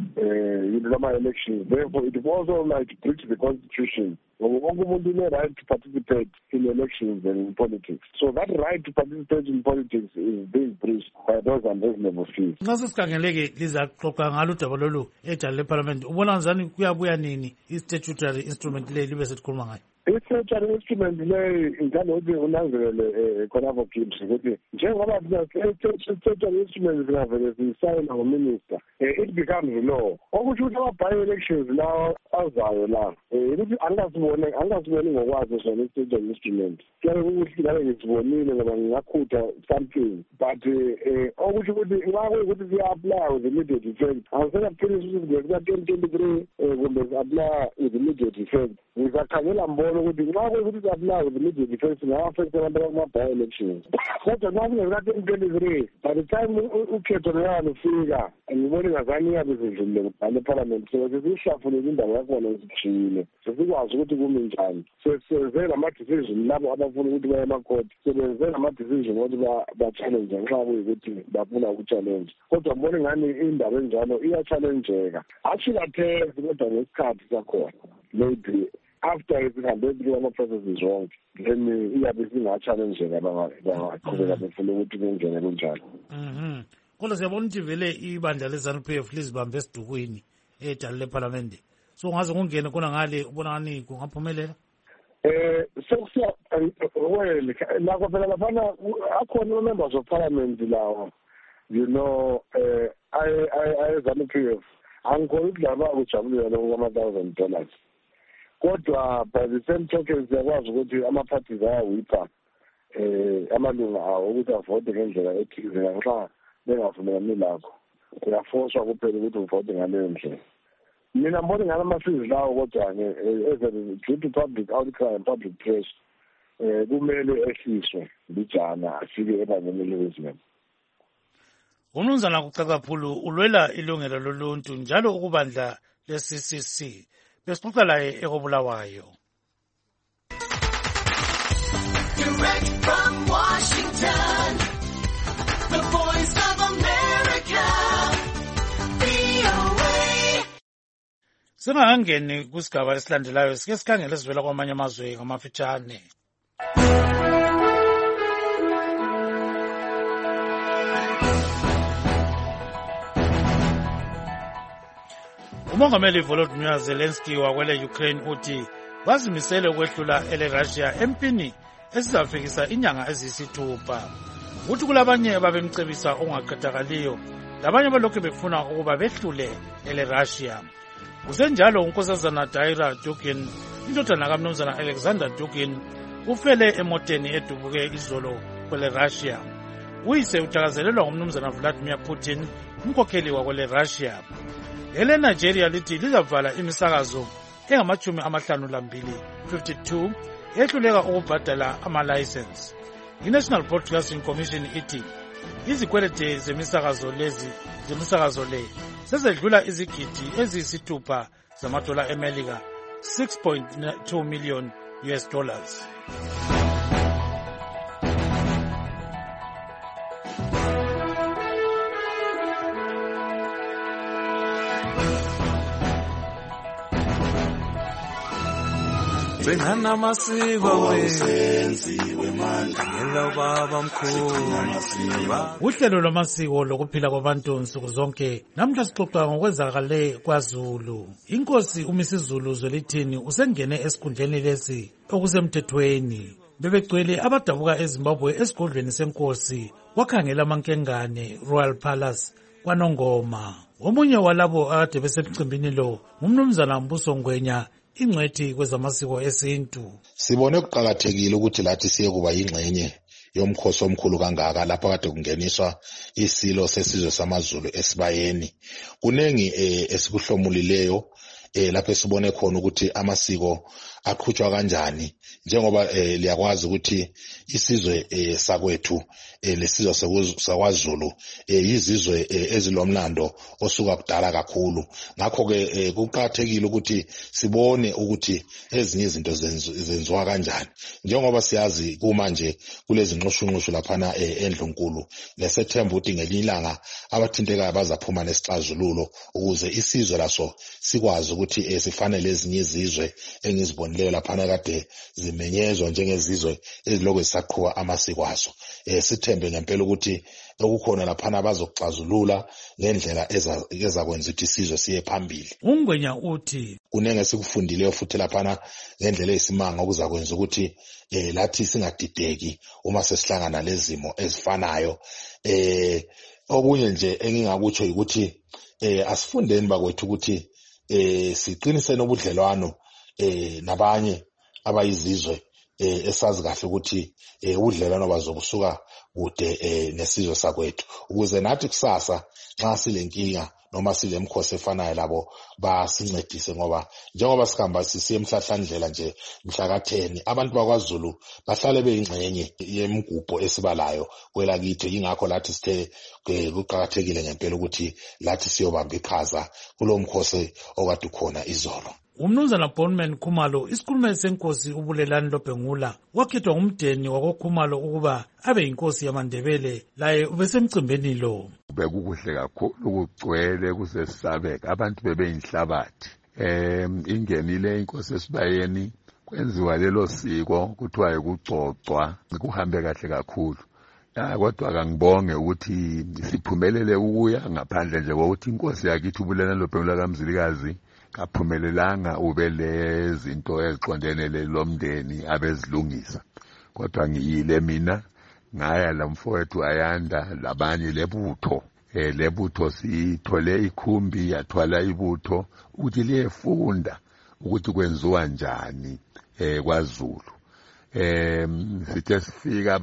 um yini lama-elections. Therefore it also might breach the constitution. Wonke umuntu une-right to participate in elections and in politics. So that right to participate in politics is being breached by those unreasonable fees. Nxa sesikhangeleke lizaxoxa ngalo udaba lolu ejali leparliament, ubona njani kuyabuya nini i-statutory instrument leyi libe sesikhuluma ngayo? I-statutory instrument leyi ngithanda ukuthi unanzelele khonapho Gibbs ukuthi njengoba i-statutory instrument zingavele ziyisayina ngominister, it becomes law. Okusho ukuthi ama-by-elections lawo azayo la ukuthi angasibone angasiboni ngokwazi sona i-statutory instrument. Kuyabe kukuhle ngabe ngisibonile ngoba ngingakhutha something, but okusho ukuthi nxa kuyikuthi siya-apply with immediate effect angisenakuqinisa ukuthi ngeka-twenty twenty-three kumbe si-apply with immediate effect. Ngizakhangela mbona ukuthi nxa kuyikuthi si-apply with immediate effect singa-affect abantu bakuma-by-elections. Kodwa nxa kungeka-twenty twenty-three by the time ukhetho luyana lufika ngibona ingazani iyabe zidlulile kubhale eparliament. So sesiyihlafulele indawo yakhona esijiyile sesikwazi ukuthi kumi njani. Sesenze nama-decision labo abafuna ukuthi baye ema-court sebenze nama-decision ukuthi ba-challenge nxa kuyikuthi bafuna uku-challenge. Kodwa mbona ngani indaba enjalo iya-challengeka hatshi kathesi kodwa ngesikhathi sakhona maybe after isihambe through ama-processes wonke then iyabe singa-challengeka bangaqhubeka befuna ukuthi kungene kunjalo. Mhm. Kodwa siyabona ukuthi vele ibandla le-ZANU P F lizibambe esidukwini ejali lephalamende. So ngaze kungene khona ngale ubona ngani kungaphumelela? Eh sekusiya well lakho phela laphana akhona ama-members of parliament lawo you know eh I I ZANU P F angikhona ukuthi laba kujabulela lokho kwama-thousand dollars. Kodwa by the same token siyakwazi ukuthi ama-parties ayawipha eh amalunga awo ukuthi avote ngendlela ethize nxa bengavumelani lakho. Uyafoswa kuphela ukuthi uvote ngaleyo ndlela. Mina mbona ngala ama-fees lawo kodwa-ke as a due to public outcry and public press um kumele ehliswe mbijana afike ebangeni elireasonable. Umnumzana kucaca kakhulu ulwela ilungelo loluntu njalo ukubandla le-C C C. Besixoxa laye ekobulawayo. Direct from Washington, the voice of America, V O A. Singakangeni kusigaba esilandelayo sike sikhangele sivela kwamanye amazwe ngamafitshane. Umongameli Volodymyr Zelensky wakwele Ukraine uthi bazimisele ukwehlula ele Russia empini esizafikisa inyanga ezisithupha. Uthi kulabanye babemcebisa ongaqedakaliyo labanye balokho befuna ukuba behlule ele Russia. Kusenjalo unkosazana Daira Dugin indodana kaMnumzana Alexander Dugin ufele emoteni edubuke izolo kwele Russia. Uyise uthakazelelwa ngumnumzana Vladimir Putin umkhokheli wakwele Russia. Ele Nigeria lithi lizavala imisakazo engamachumi amahlanu lambili fifty-two ehluleka ukubhadala ama-license. i-National Broadcasting Commission ithi izikwelede zemisakazo lezi zemisakazo le sezedlula izigidi eziyisithupha zamadola emelika six point two million U S dollars. Bengana masiko wenziwe manje ngela baba mkhulu. Uhlelo lwamasiko lokuphila kwabantu nsuku zonke namhla sixoxa ngokwenzakale kwaZulu. Inkosi uMisizulu Zwelithini usengene esikhundleni lesi okusemthethweni. Bebegcwele abadabuka eZimbabwe esigodlweni senkosi wakhangela amankengane Royal Palace kwaNongoma. Omunye walabo ade besemcimbini lo ngumnumzana Mbuso Ngwenya, ingcwethi kwezamasiko esintu. Sibone kuqakathekile ukuthi lathi siye kuba yingxenye yomkhosi omkhulu kangaka lapha kade kungeniswa isilo sesizwe samaZulu esibayeni. Kunengi eh, esikuhlomulileyo eh, lapho sibone khona ukuthi amasiko aqhutshwa kanjani, njengoba eh, liyakwazi ukuthi isizwe eh, sakwethu eh, lesizwe sakwaZulu eh, yizizwe eh, ezilomlando osuka kudala kakhulu. Ngakho ke eh, kuqakathekile ukuthi sibone ukuthi ezinye izinto zenziwa kanjani, njengoba siyazi kumanje kulezi nxushunxushu laphana eh, endlunkulu. Lesethemba ukuthi ngelinye ilanga abathintekayo bazaphuma nesixazululo ukuze isizwe laso sikwazi ukuthi eh, sifanele ezinye izizwe engizibonileyo laphana kade zimenyezwa njengezizwe eziloko zisaqhubeka amasiko aso. Eh, sithembe ngempela ukuthi okukhona laphana bazokuxazulula ngendlela ezakwenza ukuthi isizwe siye phambili. Ungwenya uthi kunenge sikufundileyo futhi laphana ngendlela esimanga okuzakwenza ukuthi eh lathi singadideki uma sesihlangana lezimo ezifanayo. Eh okunye nje engingakutsho ukuthi eh asifundeni bakwethu ukuthi eh siqinise nobudlelwano eh nabanye abayizizwe eh esazi kahle ukuthi eh udlelwano bazokusuka kude eh nesizwe sakwethu, ukuze nathi kusasa nxa silenkinga noma silemkhosi efanayo labo basincedise, ngoba njengoba sikhamba sisiye emhlahlandlela nje mhla ka ten abantu bakwaZulu bahlale beyingxenye yemgubho esibalayo kwelakithi. Ingakho lathi sithe kuqakathekile ngempela ukuthi lathi siyobamba iqhaza kulomkhosi okade khona izolo. Umnumzana Bonman Khumalo, isikhulumeli senkosi uBulelani Lobhengula, wakhethwa ngumdeni wakoKhumalo ukuba abe yinkosi yamaNdebele, laye ubesemcimbini lo. Bekukuhle kakhulu kugcwele kusesabeka, abantu bebeyinhlabathi. Em ingenile inkosi esibayeni, kwenziwa lelo siko kuthiwa ukugcocwa, kuhambe kahle kakhulu. Ya kodwa kangibonge ukuthi siphumelele ukuya ngaphandle nje kokuthi inkosi yakithi uBulelani Lobhengula kaMzilikazi kaphumelelanga ube lezinto eziqondene lomndeni abezilungisa. Kodwa ngiyile mina ngaya lamfowethu Ayanda labanye lebutho eh lebutho sithole ikhumbi yathwala ibutho ukuthi liyefunda ukuthi kwenziwa njani eh kwaZulu. Eh sithe sifika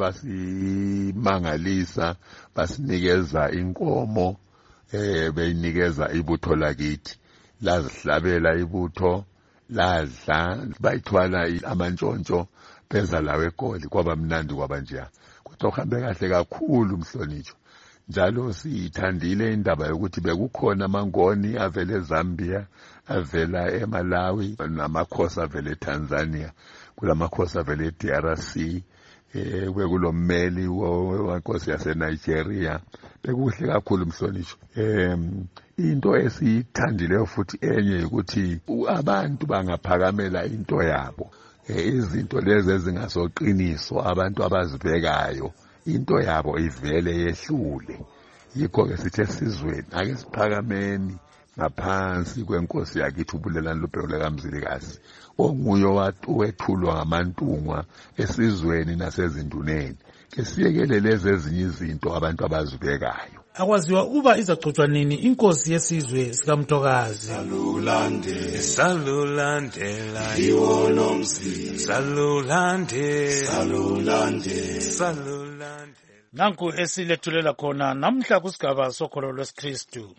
basimangalisa basinikeza inkomo eh beyinikeza ibutho lakithi, lazihlabela ibutho, ladla, bayithwala amantshontsho beza lawe egoli, kwaba mnandi kwaba nje. Kodwa uhambe kahle kakhulu Mhlonitsho. Njalo sithandile indaba yokuthi bekukhona amangoni avele eZambia, avela eMalawi, namakhosi avele eTanzania, kulamakhosi avele eD R C, eh bekulommeli wenkosi yaseNigeria. Bekuhle kakhulu Mhlonitsho. Em into esithandileyo futhi enye ukuthi abantu bangaphakamela into yabo, izinto lezi ezingasoqiniso abantu abazibekayo, into yabo ivele yehlule. Yikho ke sithe sizweni ake siphakameni ngaphansi kwenkosi yakithi uBulelani Lobhengula kaMzilikazi, onguye owethulwa ngamantungwa esizweni nasezinduneni. Ke siyekele lezi ezinye izinto abantu abazibekayo. Akwaziwa uba izagcotshwa nini inkosi yesizwe sikaMthokazi. Salulande salulandela iwolo mzi, salulande salulande salulande. Nanku esilethulela khona namhla kusigaba sokholo lwesikristu.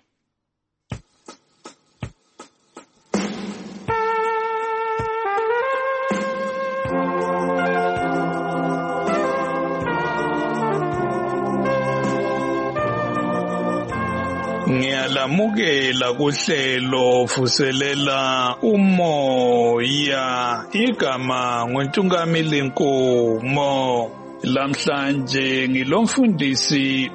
Ngiyalamukela kuhlelo vuselela umoya igama nguNtungamili Nkomo. Lamhlanje ngilomfundisi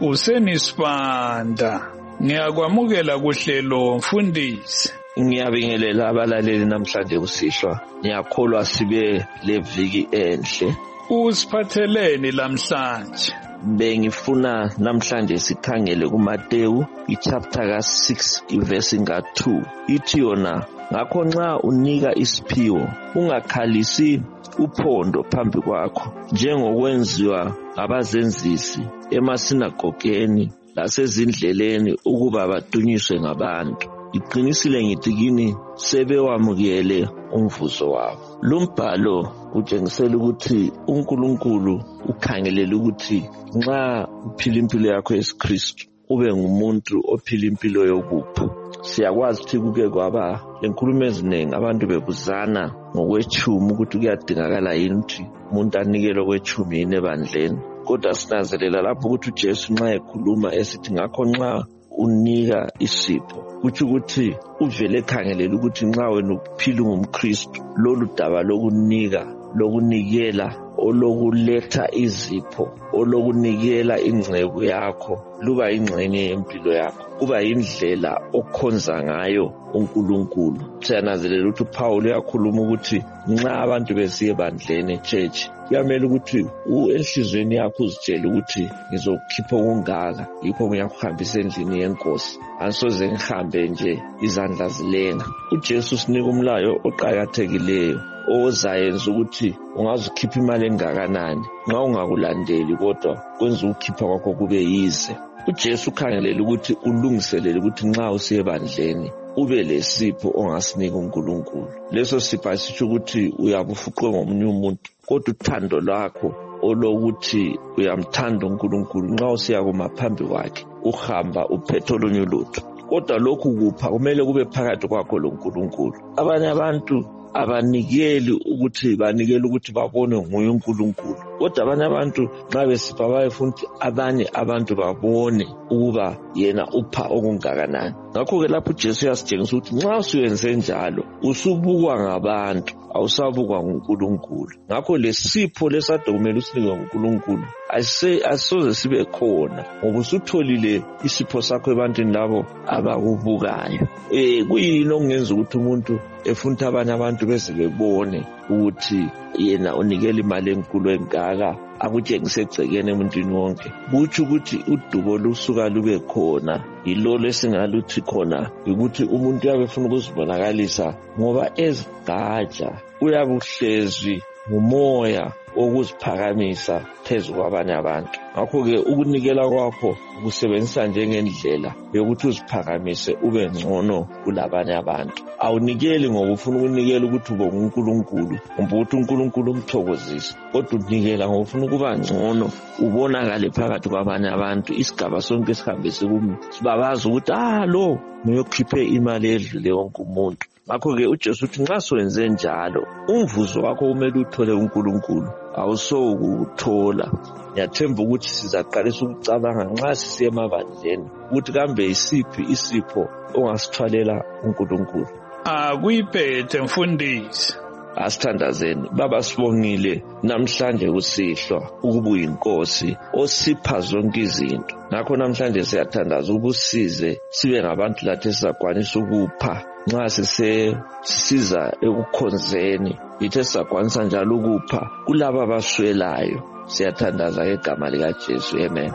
uSenisibanda. Ngiyakwamukela kuhlelo mfundisi. Ngiyabingelela abalaleli namhlanje kusihlwa. Ngiyakholwa sibe leviki enhle. Usiphatheleni lamhlanje? Bengifuna namhlanje sikhangele kuMateyu ichapter ka six iverse ka two. Ithi yona ngakho nxa unika isiphiwo ungakhalisi uphondo phambi kwakho njengokwenziwa ngabazenzisi emasinagogeni lasezindleleni ukuba badunyiswe ngabantu. Iqinisile ngithi kini sebewamukele umvuzo wabo. Lumbhalo utshengisela ukuthi uNkulunkulu ukhangelela ukuthi nxa uphila impilo yakho yeSikristu ube ngumuntu ophila impilo yokupha. Siyakwazi ukuthi kuke kwaba lenkulumo eziningi abantu bebuzana ngokwechumu ukuthi kuyadingakala yini ukuthi umuntu anikele okwechumi yini ebandleni. Kodwa sinanzelela lapho ukuthi uJesu nxa ekhuluma esithi ngakho nxa unika isipho kuthi ukuthi uvele ekhangelela ukuthi nxa wena uphila ngumKristu lolu daba lokunika lokunikela olokuletha izipho olokunikela ingcebo yakho luba ingcenye yempilo yakho kuba indlela okhonza ngayo uNkulunkulu. Siyananzelela ukuthi uPaul uyakhuluma ukuthi nxa abantu besiye ebandleni echurch kuyamele ukuthi enhlizweni yakho uzitshele ukuthi ngizokhipha okungaka yikho ngiyakuhambisa endlini yenkosi angisoze ngihambe nje izandla zilenga. uJesu sinika umlayo oqhakathekileyo ozayenza ukuthi ungazikhipha imali engakanani nxa ungakulandeli kodwa kwenza ukukhipha kwakho kube yize. uJesu ukhangelela ukuthi ulungiselele ukuthi nxa usiye ebandleni ube lesipho ongasinika uNkulunkulu. Leso sipho asisho ukuthi uyabufuqwe ngomunye umuntu kodwa uthando lwakho olokuthi uyamthanda uNkulunkulu nxa usiya kumaphambi kwakhe uhamba uphethe olunye ulutho. Kodwa lokhu kupha kumele kube phakathi kwakho loNkulunkulu. Abanye abantu abanikeli ukuthi banikele ukuthi babone nguye uNkulunkulu kodwa abanye abantu nxa besipha bayefuna ukuthi abanye abantu babone ukuba yena upha okungakanani. Ngakho-ke lapho uJesu uyasitshengisa ukuthi nxa usuyenze njalo usubukwa ngabantu awusabukwa nguNkulunkulu. Ngakho lesipho lesade kumele usinikwe nguNkulunkulu asisoze sibe khona ngoba usutholile isipho sakho ebantwini labo abakubukayo. Eh kuyini okungenza ukuthi umuntu efuna abanye abantu bese bebone ukuthi yena unikela imali enkulu engaka akutshengise egcekeni emuntwini wonke? Kutsho ukuthi udubo lusuka lube khona yilolo esingaluthi khona ukuthi umuntu uyabe efuna ukuzibonakalisa ngoba ezigatsha uyabuhlezwi ngumoya okuziphakamisa phezu kwabanye abantu. Ngakho-ke ukunikela kwakho ukusebenzisa njengendlela yokuthi uziphakamise ube ngcono kulabanye abantu. Awunikeli ngoba ufuna ukunikela ukuthi ube nguNkulunkulu kumbe ukuthi uNkulunkulu umthokozise kodwa unikela ngoba ufuna ukuba ngcono ubonakale phakathi kwabanye abantu. Isigaba sonke sihambe sibabaza ukuthi ah lo uyokhiphe imali edlule wonke umuntu. Ngakho-ke uJesu uthi nxa sowenze njalo umvuzo wakho kumele uthole uNkulunkulu awusokuthola. Ngiyathemba ukuthi sizaqalisa ukucabanga nxa sisiya emabandleni ukuthi kambe yisiphi isipho ongasithwalela uNkulunkulu. Akuyiphethe mfundisi. Asithandazeni baba sibongile namhlanje kusihlwa ukuba uyinkosi osipha zonke izinto. Ngakho namhlanje siyathandaza ubusize sibe ngabantu lathi sizakwanisa ukupha nxa sise sisiza ekukhonzeni ithe sizakwanisa njalo ukupha kulabo abaswelayo. Siyathandaza ngegama likaJesu, amen.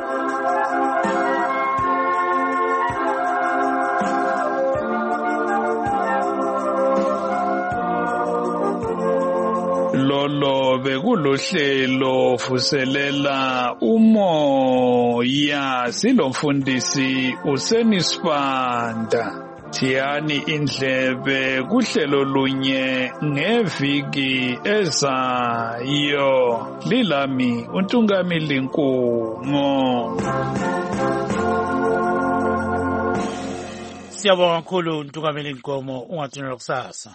Lolo bekulohlelo vuselela umoya silomfundisi uSenisibanda. Thiyani indlebe kuhlelo lunye ngeviki ezayo. Lilami uNtungamili Nkomo. Siyabonga kakhulu uNtungamili Nkomo, ungathunela kusasa.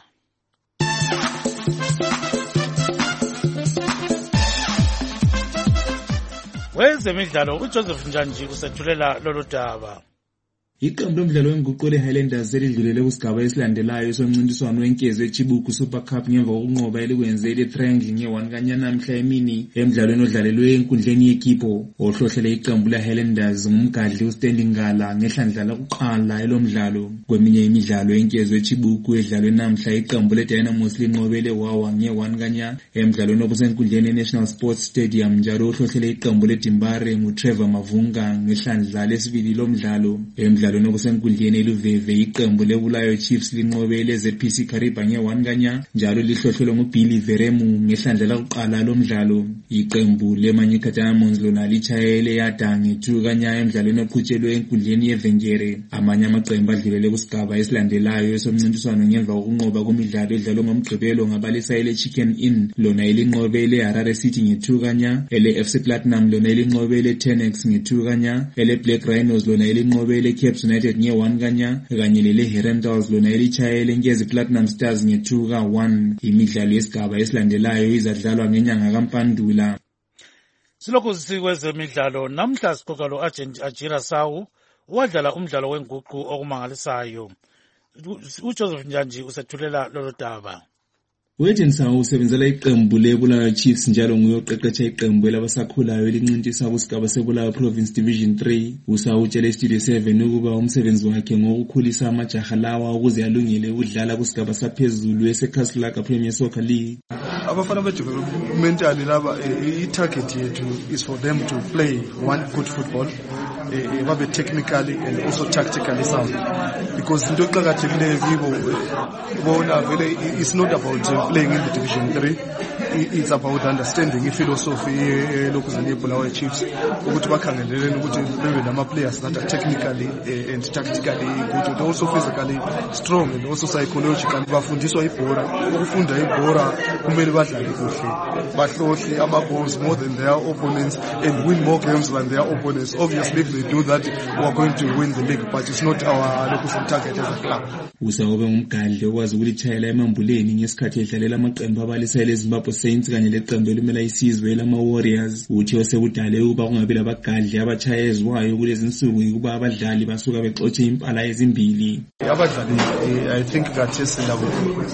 Wezemidlalo uJoseph Njanji usethulela lolu daba. Iqembu lomdlalo wenguqu le-Highlanders selidlulele kusigaba esilandelayo somncintiswano wenkezo eChibuku Super Cup ngemva kokunqoba elikwenze le-Triangle nge-one kanyanamhla emini emdlalweni odlalelwe enkundleni yeKipo. Ohlohlele iqembu le-Highlanders ngumgadli uStanding Ngala ngehlandla lokuqala elomdlalo. Kweminye imidlalo yenkezo eChibuku edlalwe namhla iqembu le-Dynamos linqobele Wawa nge-one kanya emdlalweni obusenkundleni e-National Sports Stadium, njalo ohlohlele iqembu le-Dimbare nguTrevor Mavunga ngehlandla lesibili lomdlalo. Emdlalweni obusenkundleni eLuveve iqembu leBulawayo Chiefs linqobele Z P C Kariba nge-one kanya, njalo lihlolelwe nguBilly Veremu ngehlandla lokuqala lomdlalo. Iqembu leManyika Diamonds lona lichayele yada nge-two kanya emdlalweni oqhutshelwe enkundleni yeVengere. Amanye amaqembu adlulele kusigaba esilandelayo esomncintiswano ngemva kokunqoba kwemidlalo edlalwe ngomgqibelo ngabalisayele Chicken Inn lona elinqobele Harare City nge-two kanya, ele-F C Platinum lona elinqobele Tenex nge-two kanya, ele-Black Rhinos lona elinqobele Cape United nge-one kanya, kanye lele-Herentals lona elichayele Nkezi Platinum Stars nge-two ka one. Imidlalo yesigaba esilandelayo izadlalwa ngenyanga kaMpandula. Silokhu sikwezemidlalo namhla siqoqa lo Ajira Sawu wadlala umdlalo wenguqu okumangalisayo. uJoseph Njanji usethulela lolo daba. Wethen Sawu usebenzela iqembu leBulawayo Chiefs njalo nguye oqeqesha iqembu labasakhulayo elincintisa kusigaba seBulawayo Province Division three. Usawu utshele iStudio seven ukuba umsebenzi wakhe ngokukhulisa amajaha lawa ukuze alungele ukudlala kusigaba saphezulu eseKaslaka Premier Soccer League. Abafana bedevelopmentally laba i-target yethu is for them to play one good football, babe technically and also tactically sound, because into eqakathekileyo kibo bona vele it's not about playing in the Division three, it's about understanding philosophy lokuzana eBulawayo Chiefs ukuthi bakhangeleleni ukuthi bebe nama players that are technically and tactically good and also physically strong and also psychologically. Bafundiswa ibhora, ukufunda ibhora kumele badlale kuhle, bahlohle ama-goals more than their opponents and win more games than their opponents. Obviously if they do that we are going to win the league, but it's not our local target as a club. Usawube ngumgadli okwazi ukulithayela emambuleni ngesikhathi edlalela amaqembu abalisayele eZimbabwe Saints kanye leqembu elimela isizwe lama-Warriors. Uthi osebudale ukuba kungabi labagadli abatshayezwayo kulezi nsuku ukuba abadlali basuka bexotshe impala ezimbili. Abadlali I think kathesi labo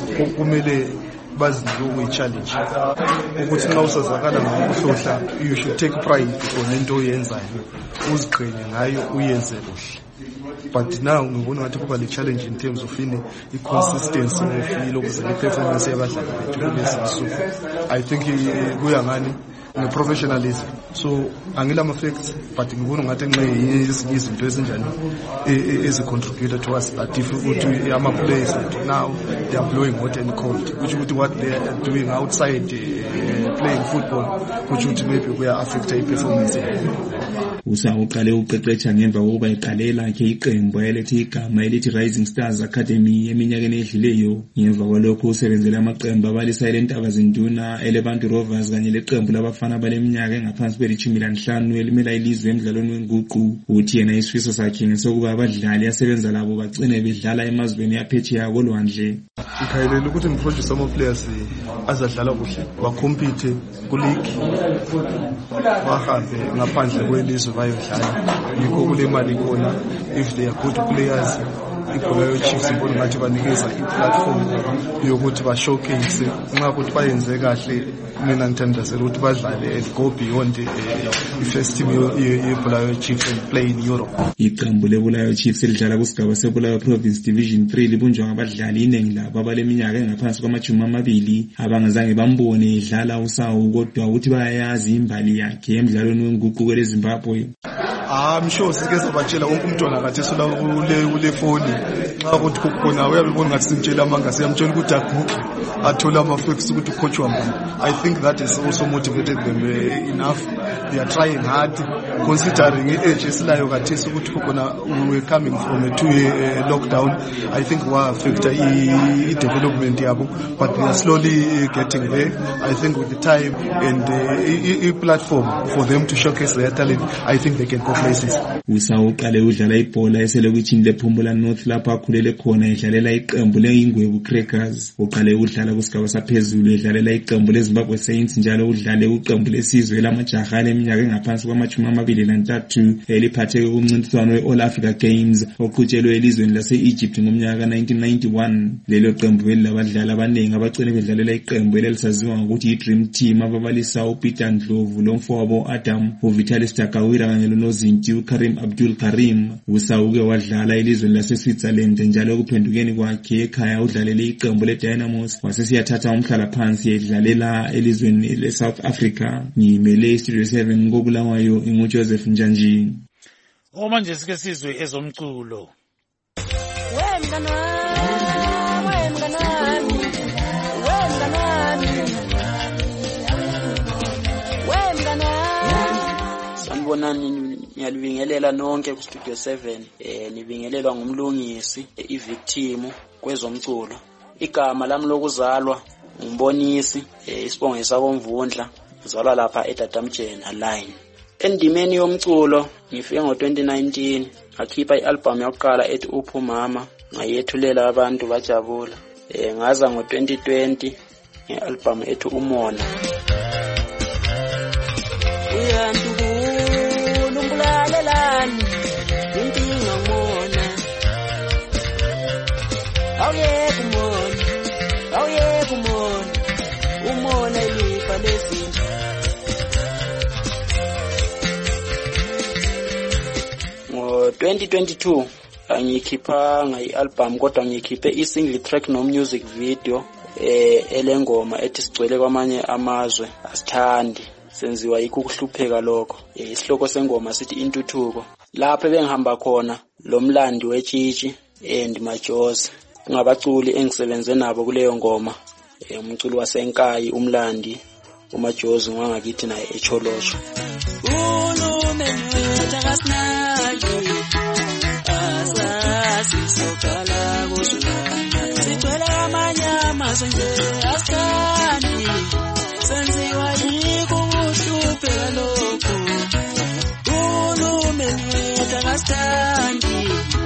kumele bazinike ukuyi-challenge ukuthi nxa usazakala ngokuhlohla you should take pride on into oyenzayo, uziqhenye ngayo uyenze kuhle. But now ngibona ngathi kuba le-challenge in terms of ini i-consistency of lokuzela i-performance yabadlali bethu kulezi nsuku. I think kuya ngani nge-professionalism, so angilama-facts but ngibona ngathi nxa ezinye izinto ezinjani ezi-contributor to us that if ukuthi ama-players ethu now they are blowing hot and cold, which ukuthi what they are doing outside uh, playing football which ukuthi maybe kuya-affecta i-performance yabo. Usawu uqale uqeqesha ngemva kokuba iqale lakhe iqembu elithi igama elithi Rising Stars Academy eminyakeni edluleyo. Ngemva kwalokho usebenzele amaqembu abalisayele eNtaba Zinduna, eleBantu Rovers kanye leqembu labafana baleminyaka engaphansi kwelishumi lanhlanu elimela ilizwe emdlalweni wenguqu. Uthi yena isifiso sakhe ngesokuba abadlali asebenza labo bagcine bedlala emazweni aphetsheya kolwandle. Ngikhayelela ukuthi ngiproduce ama-players azadlala kuhle, bakompete ku-league, bahambe ngaphandle kwelizwe bayodlala. Yikho kule mali khona if they are good players. iBulawayo Chiefs ngibona ngathi banikeza i-platform yokuthi ba-showcase nxa ukuthi bayenze kahle. Mina ngithandazela ukuthi badlale and go beyond i-first team yeBulawayo Chiefs and play in Europe. Iqembu leBulawayo Chiefs elidlala kusigaba seBulawayo Province Division three libunjwa ngabadlali iningi labo abaleminyaka engaphansi kwamajumi amabili abangazange bambone edlala Usawu, kodwa ukuthi bayayazi imbali yakhe emdlalweni wenguqu kweleZimbabwe. I'm sure sike sabatshela wonke umntwana kathi sola kule kule phone nxa ukuthi kukhona uyabona ngathi simtshela amanga siyamtshela ukuthi aguqe athola ama-facts ukuthi coach wami. I think that is also motivated them uh, enough. They are trying hard considering i-age esilayo kathi ukuthi kukhona we coming from a two year uh, lockdown. I think wa affect i-development yabo, but they are slowly getting there. I think with the time and uh, i-platform for them to showcase their talent, I think they can go places. Usawuqale udlala ibhola eselokishini lePhumula North lapha akhulele khona edlalela iqembu leIngwebu Crackers. Uqale udlala kusigaba saphezulu edlalela iqembu leZimbabwe Saints njalo udlale uqembu lesizwe lamajaha leminyaka engaphansi kwamachumi amabili nantathu eliphatheke kumncintiswano we-All Africa Games oqhutshelwe elizweni lase-Egypt ngomnyaka nineteen ninety-one. Lelo qembu elilabadlali abaningi abacele bedlalela iqembu elalisaziwa ngokuthi i-Dream Team ababalisa uPeter Ndlovu lomfowabo Adam uVitalis Takawira kanye lonozinti uKarim Abdul Karim. Usawuke wadlala elizweni lase-Switzerland njalo kuphendukeni kwakhe ekhaya udlalele iqembu le-Dynamos wasesiyathatha umhlala phansi edlalela elizweni le-South Africa. Ngimele iStudio seven koBulawayo inguJoseph Njanji. Omanje sike sizwe ezomculo. Sanibonani, ngiyalibingelela nonke ku Studio seven. Eh nibingelelwa ngumlungisi iVictim kwezomculo. Igama lami lokuzalwa umbonisi isibongo sakomvundla ngizalwa lapha eDadamjena line. Endimeni yomculo ngifike ngo twenty nineteen ngakhipha ialbum yokuqala ethi Uphumama ngayethulela abantu bajabula. Eh ngaza ngo twenty twenty ngealbum ethi Umona. Uyantukulu umbulalelani inkinga ngona awuyeke umona awuyeke umona umona ilifa lezinto. Ngo twenty twenty-two angikhipha ngai-album kodwa ngikhiphe i-single track no music video eh elengoma ethi sigcwele kwamanye amazwe asithandi senziwa yikho ukuhlupheka lokho. Isihloko sengoma sithi intuthuko. Lapho bengihamba khona lo mlandi wetshitshi and Majozi ngabaculi engisebenze nabo kuleyo ngoma. Umculi wasenkayi umlandi uMajozi ngangakithi naye eCholosho. Sisokala kushulana sicwele amanyama sonje asithandi senziwa yikho ukuhlupheka lokho. Ulumeni asithandi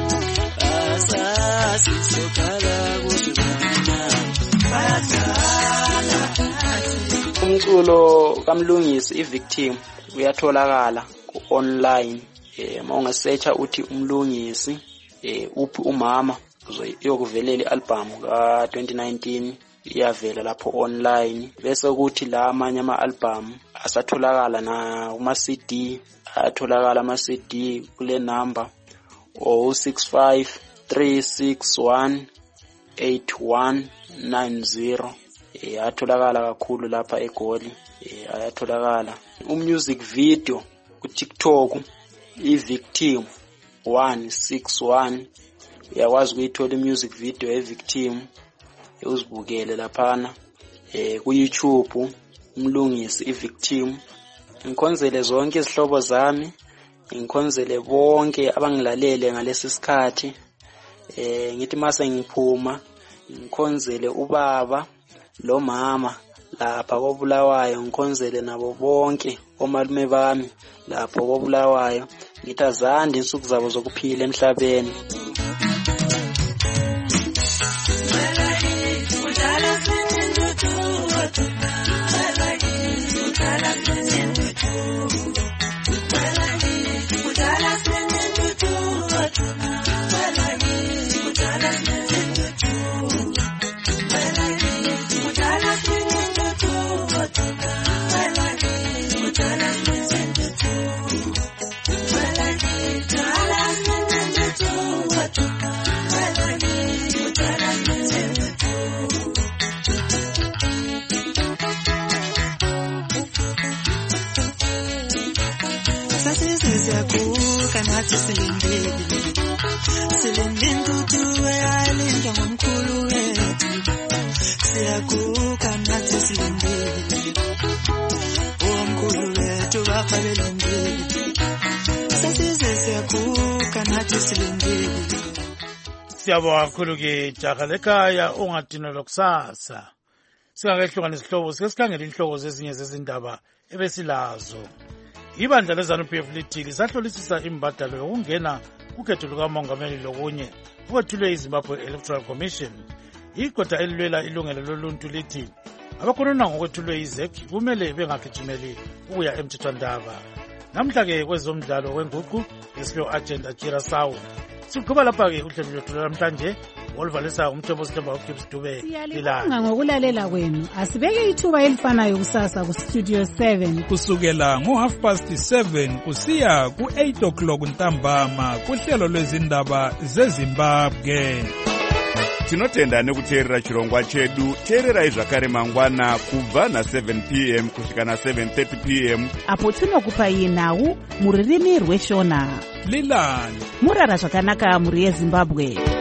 asasisokala kushulana bayadala. Umculo kamlungisi iVictim uyatholakala ku online. Eh mawungasearcha uthi umlungisi eh uphi umama uzoyokuvelela ialbum ka twenty nineteen iyavela lapho online. Bese kuthi la amanye ama album asatholakala na uma C D atholakala ama C D kule number zero six five three six one eight one nine zero. Eh atholakala kakhulu lapha eGoli. Eh ayatholakala umusic video ku TikTok iVictim one six one. Uyakwazi ukuyithola imusic video eVictim uzibukele laphana. Eh ku YouTube umlungisi iVictim. Ngikhonzele zonke izihlobo zami, ngikhonzele bonke abangilalele ngalesi sikhathi. Eh ngithi mase ngiphuma ngikhonzele ubaba lo mama lapha koBulawayo, ngikhonzele nabo bonke omalume bami lapho koBulawayo. Ngithi azande insuku zabo zokuphila emhlabeni. Siyabonga kakhulu ke jaha lekhaya ungadinwa lokusasa. Singakehlukana isihlobo sike sikhangela inhloko zezinye zezindaba ebesilazo. ibandla le-ZANU-P F lithi lisahlolisisa imbadalo yokungena kukhetho lukamongameli lokunye okwethulwe iZimbabwe Electoral Commission. Igqwetha elilwela ilungelo loluntu lithi abakhonona ngokwethulwe i-Z E C kumele bengagijimeli ukuya emthethwandaba. Namhla-ke kwezomdlalo wenguqu ngesiphiwo agenda Curaçao. Siqhuba lapha-ke uhlelo lwethu namhlanje oluvalisayo umthembu osithemba uGibbs Dube. Siyalibonga ngokulalela kwenu. Asibeke ithuba elifanayo kusasa kustudio seven kusukela ngo-half past seven kusiya ku-eight o'clock ntambama kuhlelo lwezindaba zezimbabwe. Tinotenda nekuteerera chirongwa chedu. Teererai zvakare mangwana kubva na-seven p m kusvika na-seven thirty p m apo tinokupai nhau muririmi rweshona lilani murara zvakanaka muri yezimbabwe.